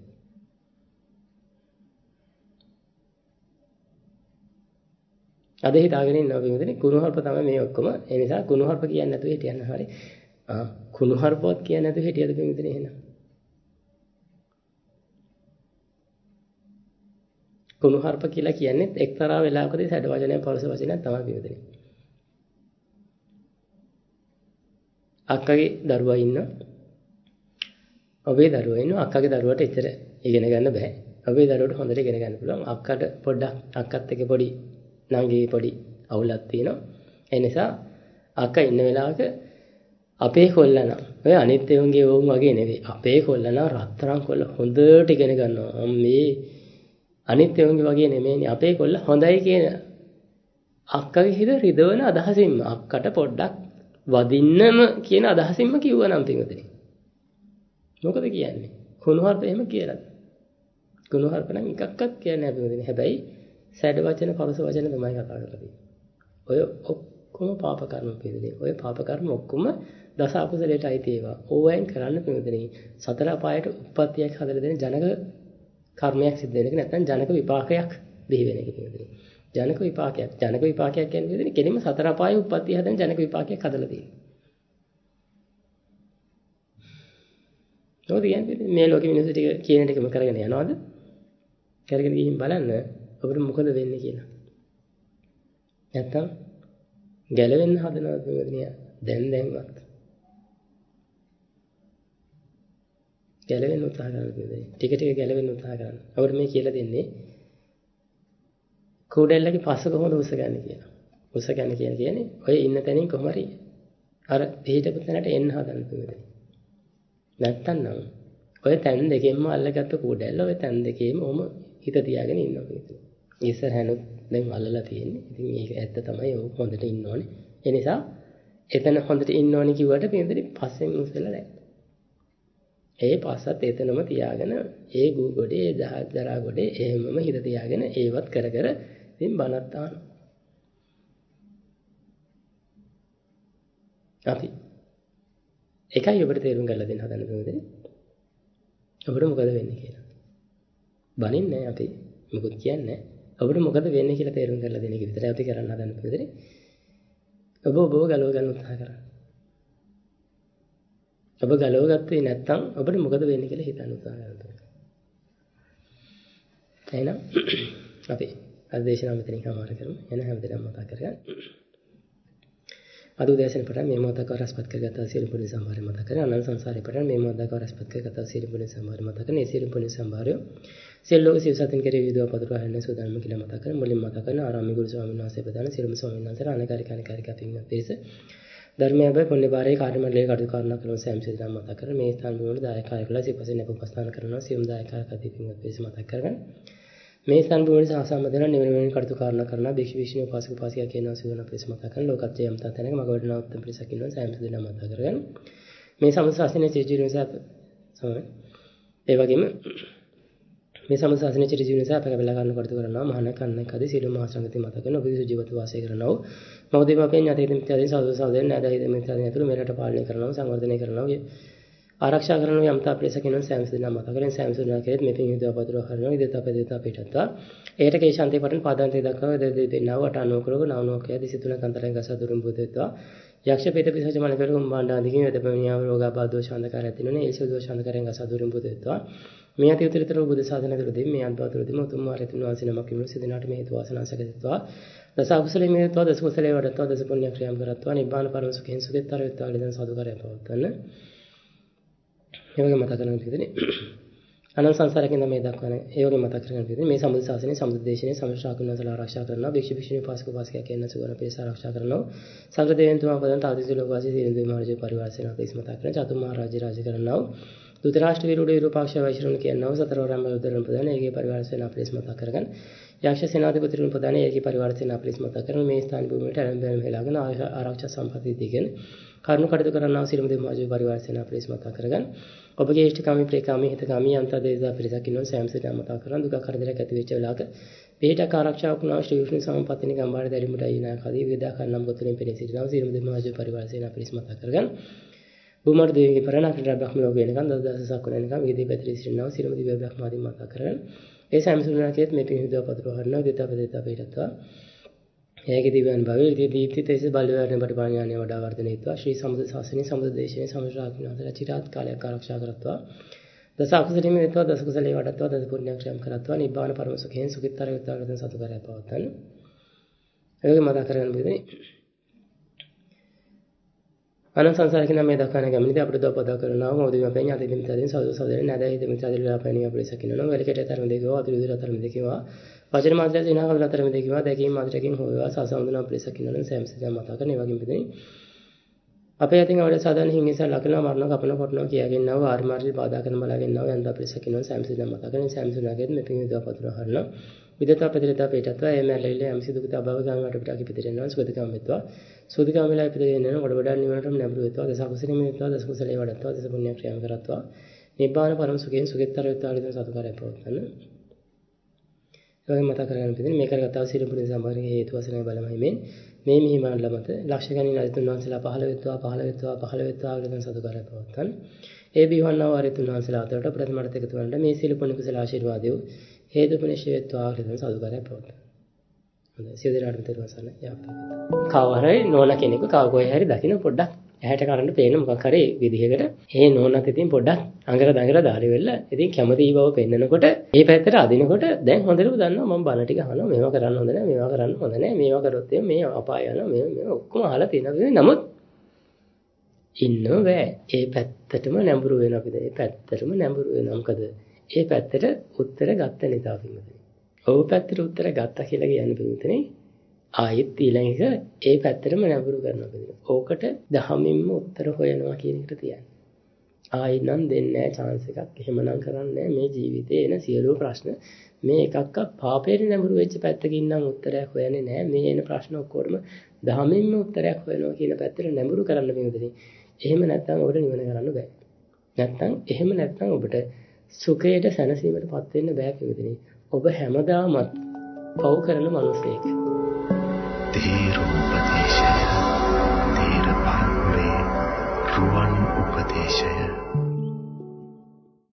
අද හිතාගෙන ඉන්නවා පිළිදෙන්නේ කුණුහරුප තමයි මේ ඔක්කොම. ඒ නිසා කුණුහරුප කියන්නේ නැතුව හිටියන්න හරි. කුණුහරුපවත් කියන්නේ නැතුව හිටියද පිළිදෙන්නේ එහෙනම්. කුණුහරුප කියලා කියන්නේ එක්තරා වෙලාවකදී සැඩ වචනයක් පරුස වචනයක් තමයි පිළිදෙන්නේ. අක්කගේ දරුවා ඉන්නවා. ඔබේ දරුවා ඉන්නවා. අක්කගේ දරුවාට එච්චර ඉගෙන ගන්න බෑ. ඔබේ දරුවට හොඳට ඉගෙන ගන්න පුළුවන්. අක්කට පොඩ්ඩක් අක්කත් එක්ක පොඩි නංගිගේ පොඩි අවුලක් තියෙනවා. ඒ නිසා අක්කා ඉන්න වෙලාවක අපේ කොල්ලා නම් ඔය අනිත් එවුන්ගේ වුන් වගේ නෙවෙයි. අපේ කොල්ලා නම් රත්තරන් කොල්ල හොඳට ඉගෙන ගන්නවා. අම්මේ අනිත් එවුන්ගේ වගේ නෙමෙයිනේ. අපේ කොල්ලා හොඳයි කියන අක්කගේ හිත රිදවන අදහසින්ම අක්කට පොඩ්ඩක් වදින්නම කියන අදහසින්ම කිව්වනම් පිටුදේ. මොකද කියන්නේ? කුණුහරුප එහෙම කියලාද? කුණුහරුප නම් එකක්වත් කියන්නේ නැහැ පිටුදේ. හැබැයි සැඩ වචන පරස වචන තමයි කතා කරලා තියෙන්නේ. ඔය ඔක්කොම පාප කර්ම පිටුදේ. ඔය පාප කර්ම ඔක්කොම දස අකුසලයට අයිති ඒවා. ඕවයින් කරන්න පිටුදේ. සතර අපායට උප්පත්තියක් හදලා දෙන ජනක කර්මයක් සිද්ධ වෙන එක නැත්නම් ජනක විපාකයක් බිහි වෙන එක පිටුදේ. ජනක විපාකයක්. ජනක විපාකයක් කියන්නේ පිටුදේ කෙලින්ම සතර අපායේ උප්පත්තිය හදන ජනක විපාකයක් හදලා තියෙනවා. ඔය කියන්නේ මේ ලෝකෙ මිනිස්සු ටික කියන ටිකම කරගෙන යනවද? කරගෙන ගිහින් බලන්න අපිට මොකද වෙන්නේ කියලා. නැත්තම් ගැලවෙන්න හදනවද පින්වතුනි? දැන්වත් ගැලවෙන්න උත්සාහ කරන්න පින්වතුනි. ටික ටික ගැලවෙන්න උත්සාහ කරන්න. අපිට මේ කියලා දෙන්නේ කුඩෙල්ලගේ පස්ස කොහොමද උස්සගන්නේ කියලා. උස්සගන්නේ කියන්නේ ඔය ඉන්න තැනින් කොහොම හරි අර පිටපු තැනට එන්න හදන්න පින්වතුනි. නැත්තම් නම් ඔය තැන් දෙකෙන්ම අල්ලගත්ත කුඩෙල්ල ඔය තැන් දෙකේම ඔහම හිත තියාගෙන ඉන්නවා පින්වතුනි. ඉස්සරහනොත් දැන් අල්ලලා තියෙන්නේ. ඉතින් මේක ඇත්ත තමයි. ඔව් හොඳට ඉන්න ඕනේ. ඒ නිසා එතන හොඳට ඉන්න ඕනේ කිව්වට පින්වතුනි පස්සෙන් උස්සලා නැහැ. ඒ පස්සත් එතනම තියාගෙන ඒ ගු ගොඩේ දරා ගොඩේ එහෙමම හිත තියාගෙන ඒවත් කර කර ඉතින් බණත් තාන. අපි එකයි ඔබට තේරුම් ගන්න දෙන්න හදන්න පින්වතුනි. ඔබට මොකද වෙන්නේ කියලා. බනින්නේ නැහැ අපි. මොකද කියන්නේ? ඔබට මොකද වෙන්නේ කියලා තේරුම් ගන්න දෙන එක විතරයි අපි කරන්න හදන්න පින්වතුනි. ඔබ ගලව ගන්න උත්සාහ කරන්න. ඔබ ගලව ගත්තේ නැත්නම් ඔබට මොකද වෙන්නේ කියලා හිතන්න උත්සාහ කරන්න. එහෙනම් අපි අද දේශනාව මෙතනින් සමාප්ත කරමු. එන හැමදේම මතක් කරගන්න. අද උදෑසන පටන් මේ මොහොතක රසපත් කරගත්තා සියලු පුණ්‍ය සම්භාරය මතක් කරගෙන අනන්ත සංසාරේ පටන් මේ මොහොතක රසපත් කරගත්තා සියලු පුණ්‍ය සම්භාරය මතක් කරගෙන ඒ සියලු පුණ්‍ය සම්භාරය සියලු ලෝක සිය සතින් කෙරේ විදව පතුරවා හැරෙන සෝදානම කියලා මතක් කරගෙන මුලින් මතක් කරන ආරාමී ගුරු ස්වාමීන් වහන්සේ ප්‍රදාන සියලුම ස්වාමීන් වහන්සේලා අනකාරික පින්වත් පිරිස ධර්මය බය පුණ්‍ය භාරයේ කාර්ය මණ්ඩලයේ කටයුතු කරන කලොන් සෑම සිතම මතක් කරගෙන මේ ස්ථාන වල දායකයලා සිපසෙන් අපපස්ථාන කරනවා සියුම් දායකයලා පින්වත් පිරිස මතක් කරගෙන මේ සංගුණ සාසම්මදන නිවන කටයුතු කරන භික්ෂු භික්ෂුණී උපාසක උපාසිකා කියනවා සිවණ පිරිස මතක් කරන ලෝකත්වයේ යම් තැනක මග වඩන උත්තම පිරිසක් ඉන්නවා සෑම සිතම මතක් කරගෙන මේ සම්මුත ශාසනයේ චිරජීවනස ඒ වගේම මේ සම්මුත ශාසනයේ චිරජීවනස අපේ බලා ගන්න කටයුතු කරනවා මහාන කන්නක් ආදී සියලුම ආශ්‍රමති මතක් කරන ඔබ ජීවිත වාසය කරනවා මොකද අපේ ඥාතීන් මිත්‍යාදීන් සාධු සාධන නැදයි මිත්‍යාදීන් ඇතුළු මෙරට පාලනය කරනවා සංවර්ධනය කරනවා ආරක්ෂා කරන යම්තා ප්‍රේසකිනන් සෑම සිදනා මත කරගෙන සෑම සිදනා කෙරෙත් මෙපින් යුදව පතුර හරනවා ඉදත අපේදතා පිටත්තා ඒට කේශාන්තේ පටන් පාදාන්තේ දක්වා දෙදෙනාව අටනෝ කරව නවනෝකය දිසිතුන කන්තරෙන් ගස දුරුම් බුදෙත්වා යක්ෂ පේත පිසාච මන පෙරකුම් බණ්ඩා දිගින් වෙදපමිනියාව රෝගාබාධ දෝෂාන්ධකාරය ඇතිනුනේ ඒසු දෝෂාන්ධකාරයෙන් ගස දුරුම් බුදෙත්වා මේ අති උත්තරීතර බුදු සාසන තුළදී මේ අන්තවතුළදී උතුම් මාර්ගයෙන් වාසින නමක් කිමුණු සිදනාට මේ හේතු වාසනා සකසෙත්වා දස අකුසලයේ මේත්වා දස කුසලයේ වඩත්වා දස පුණ්‍ය ක්‍රියාම් කරත්වා නිබ්බාන පරම සුඛයෙන් සුඛිතතර වෙත්වා ලෙසන් සාදුකාරය පවත්වන්න ඒ වගේ මතක කරගන්න පිළිදෙනේ අනන්ත සංසාරයෙන් මේ දක්වන ඒ වගේ මතක කරගන්න පිළිදෙනේ මේ සම්බුද්ධ ශාසනයේ සම්බුද්ධ දේශනේ සම්ශ්‍රාකුණසලා ආරක්ෂා කරනවා භික්ෂු භික්ෂුණී උපාසක උපාසිකා කියන සුගුණ පිරිස ආරක්ෂා කරනවා සංඝ දේවයන්තුමා පදන් තාදිසි ලෝකවාසී සිරින්දු මහරජා පරිවාර සේනාව පිරිස මතක කරන චතුම් මහ රාජ්‍ය රාජ්‍ය කරනවා දුතරාෂ්ට්‍ර විරුඩේ විරූපාක්ෂ වෛශ්‍රවණ කියනවා සතරවරම් බෞද්ධරන් ප්‍රදාන ඒකේ පරිවාර සේනාව පිරිස මතක කරගන්න යක්ෂ සේනාධිපතිරුන් ප්‍රදාන ඒකේ පරිවාර සේනාව පිරිස මතක කරන මේ ස්ථාන භූමියට ආරම්භයෙන් හෙලාගෙන ආරක්ෂා සම්පatti දීගෙන කරුණු කටයුතු කරන්නා සියලුම දෙමාජු පරිවාර සේනාව පිරිස මතක කරගන්න ඔබගේ ඉෂ්ඨකාමී ප්‍රේකාමී හිතකාමී අන්ත දේශා පිරිසක් ඉන්නවා සෑම සිතම මතක කරන් දුක කරදරයක් ඇති වෙච්ච වෙලාවක පිටක ආරක්ෂාවක් වුණා ශ්‍රී විෂ්ණු සමපත්තිනි ගම්බාර දැරිමුට අයිනා කදී වේදා කන්නම් ගොතුලින් පෙනී සිටිනවා සියලුම දෙමාජු පරිවාර සේනාව පිරිස මතක කරගන්න බුමාර දේවගේ පරණකට බ්‍රහ්ම ලෝක වෙනකන් දසදසක් වෙනකන් විදී පැතිරී සිටිනවා සියලුම දිව්‍ය බ්‍රහ්මාදී මතක කරගන්න ඒ සෑම සිරුණකෙත් මේ පින් හිතව පතුරව හරිනවා දෙත පිටත්වා ඒකේ දිව්‍යන් භවයේ දීප්ති තේජ බලවර්ණ පරිපාලනය වඩා වර්ධනය වෙත්වා ශ්‍රී සම්බුද්ධ ශාසනයේ සම්බුද්ධ දේශනේ සම්ශ්‍රාක්ෂණාතලා චිරාත් කාලයක් ආරක්ෂා කරත්වා දස අකුසලෙම වෙත්වා දස කුසලේ වඩත්වා දස පුණ්‍යක්ෂයම් කරත්වා නිබ්බාන පරම සුඛයෙන් සුඛිතතර වෙත්වා කියන සතුකාරය පවත්තන්න ඒකේ මතක කරගන්න බෙදෙන්නේ අනන්ත සංසාරේ නම් මේ දක්වන ගමනේදී අපිට දවපදා කරනවා මොකද මේ අපේ ඥාති මිත්‍යාදීන් සෞදරයන් නැදයි මිත්‍යාදීන් ව්‍යාපාරිනිය අපිට සකින්නනවා වෙලකට තරම දෙකවා අතුරු විතර තරම දෙකවා වචන මාත්‍රයෙන් දිනා කවල තරම දෙකවා දැකීම මාත්‍රයෙන් හොයවා සසඳුන අපිට සකින්නනවා සෑම සිතම මතක කරන ඒ වගේම බෙදෙන්නේ අපේ අතින් අවල සාධන හිංගිසා ලකනවා මරණ කපන කොටනවා කියාගෙනව ආරි මාර්ගී බාධා කරන බලාගෙනව යන්ත අපිට සකින්නනවා සෑම සිතම මතක කරන සෑම සිතනාගෙත් මේ පින් දවපදා හරනවා විදතා පෙදලතා පිටත්වා ඒ මැලෙල්ල යම් සිදුක තබව ගාම වට පිට අපි පිටිරෙනවා සුගතිකාම වෙත්වා සුගතිකාම වෙලා පිටිරෙනවා කොට වඩා නිවනටම නැඹුරු වෙත්වා දස කුසලෙම වෙත්වා දස කුසලේ වඩත්වා දස පුණ්‍ය ක්‍රියාම් කරත්වා නිබ්බාන පරම සුඛයෙන් සුඛිතතර වෙත්වා කියන සතුකාරය පවත්වන්න ඒ මතක කරගන්න පිටින් මේ කරගත්තා සියලු පුණ්‍ය සම්භාරයේ හේතු වශයෙන් බලමයි මේ මිහිමාන ලමත ලක්ෂ ගණන් අරිතුන් වහන්සේලා 15 වෙත්වා කියන සතුකාරය පවත්වන්න ඒ බිවන්නා වරිතුන් වහන්සේලා අතරට ප්‍රතිමකට එකතු වන්න මේ සියලු පුණ්‍ය කුසල ආශිර්වාදය හේතු පුණ්‍යශීලත්වා කියන සාදුකාරය පවතන. හොඳයි සියදෙනාටම තෙරුවන් සරණයි. කව හරි නෝන කෙනෙකු කව කොහේ හරි දකින්න පොඩ්ඩක් ඇහැට කරන්න පේන මොකක් හරි විදිහකට ඒ නෝනත් ඉතින් පොඩ්ඩක් අඟර දඟර දාලි වෙලා ඉතින් කැමති බව පෙන්නනකොට ඒ පැත්තට අදිනකොට දැන් හොඳටම දන්නවා මම බන ටික අහනවා මේවා කරන්න හොඳ නැහැ මේවා කරන්න හොඳ නැහැ මේවා කරොත් මේ අපාය යනවා මේ ඔක්කොම අහලා තියෙනවා නමුත් ඉන්නව බෑ ඒ පැත්තටම නැඹුරු වෙනවා අපිට ඒ පැත්තටම නැඹුරු වෙනවා මොකද ඒ පැත්තට උත්තර ගත්ත නිසා පින්වතුනි ඔව් පැත්තට උත්තර ගත්තා කියලා කියන්නේ පින්වතුනි ආයෙත් ඊළඟ එක ඒ පැත්තටම නැඹුරු කරනවා පිළිතුර. ඕකට දහමින්ම උත්තර හොයනවා කියන එකට තියන්නේ. ආයෙ නම් දෙන්නේ නැහැ chance එකක්. එහෙමනම් කරන්නේ මේ ජීවිතේ එන සියලු ප්‍රශ්න මේ එකක්ක පාපේට නැඹුරු වෙච්ච පැත්තකින් නම් උත්තරයක් හොයන්නේ නැහැ. මේ එන ප්‍රශ්න ඔක්කොම දහමින්ම උත්තරයක් හොයනවා කියන පැත්තට නැඹුරු කරන්න පිළිතුරේ. එහෙම නැත්නම් ඔබට නිවන කරන්න බෑ. නැත්නම් එහෙම නැත්නම් ඔබට සුඛයට සැනසීමටපත් වෙන්න බෑ පිළිතුරේ. ඔබ හැමදාමත් පව් කරන මිනිසෙක්.
තේරුම්පදේශ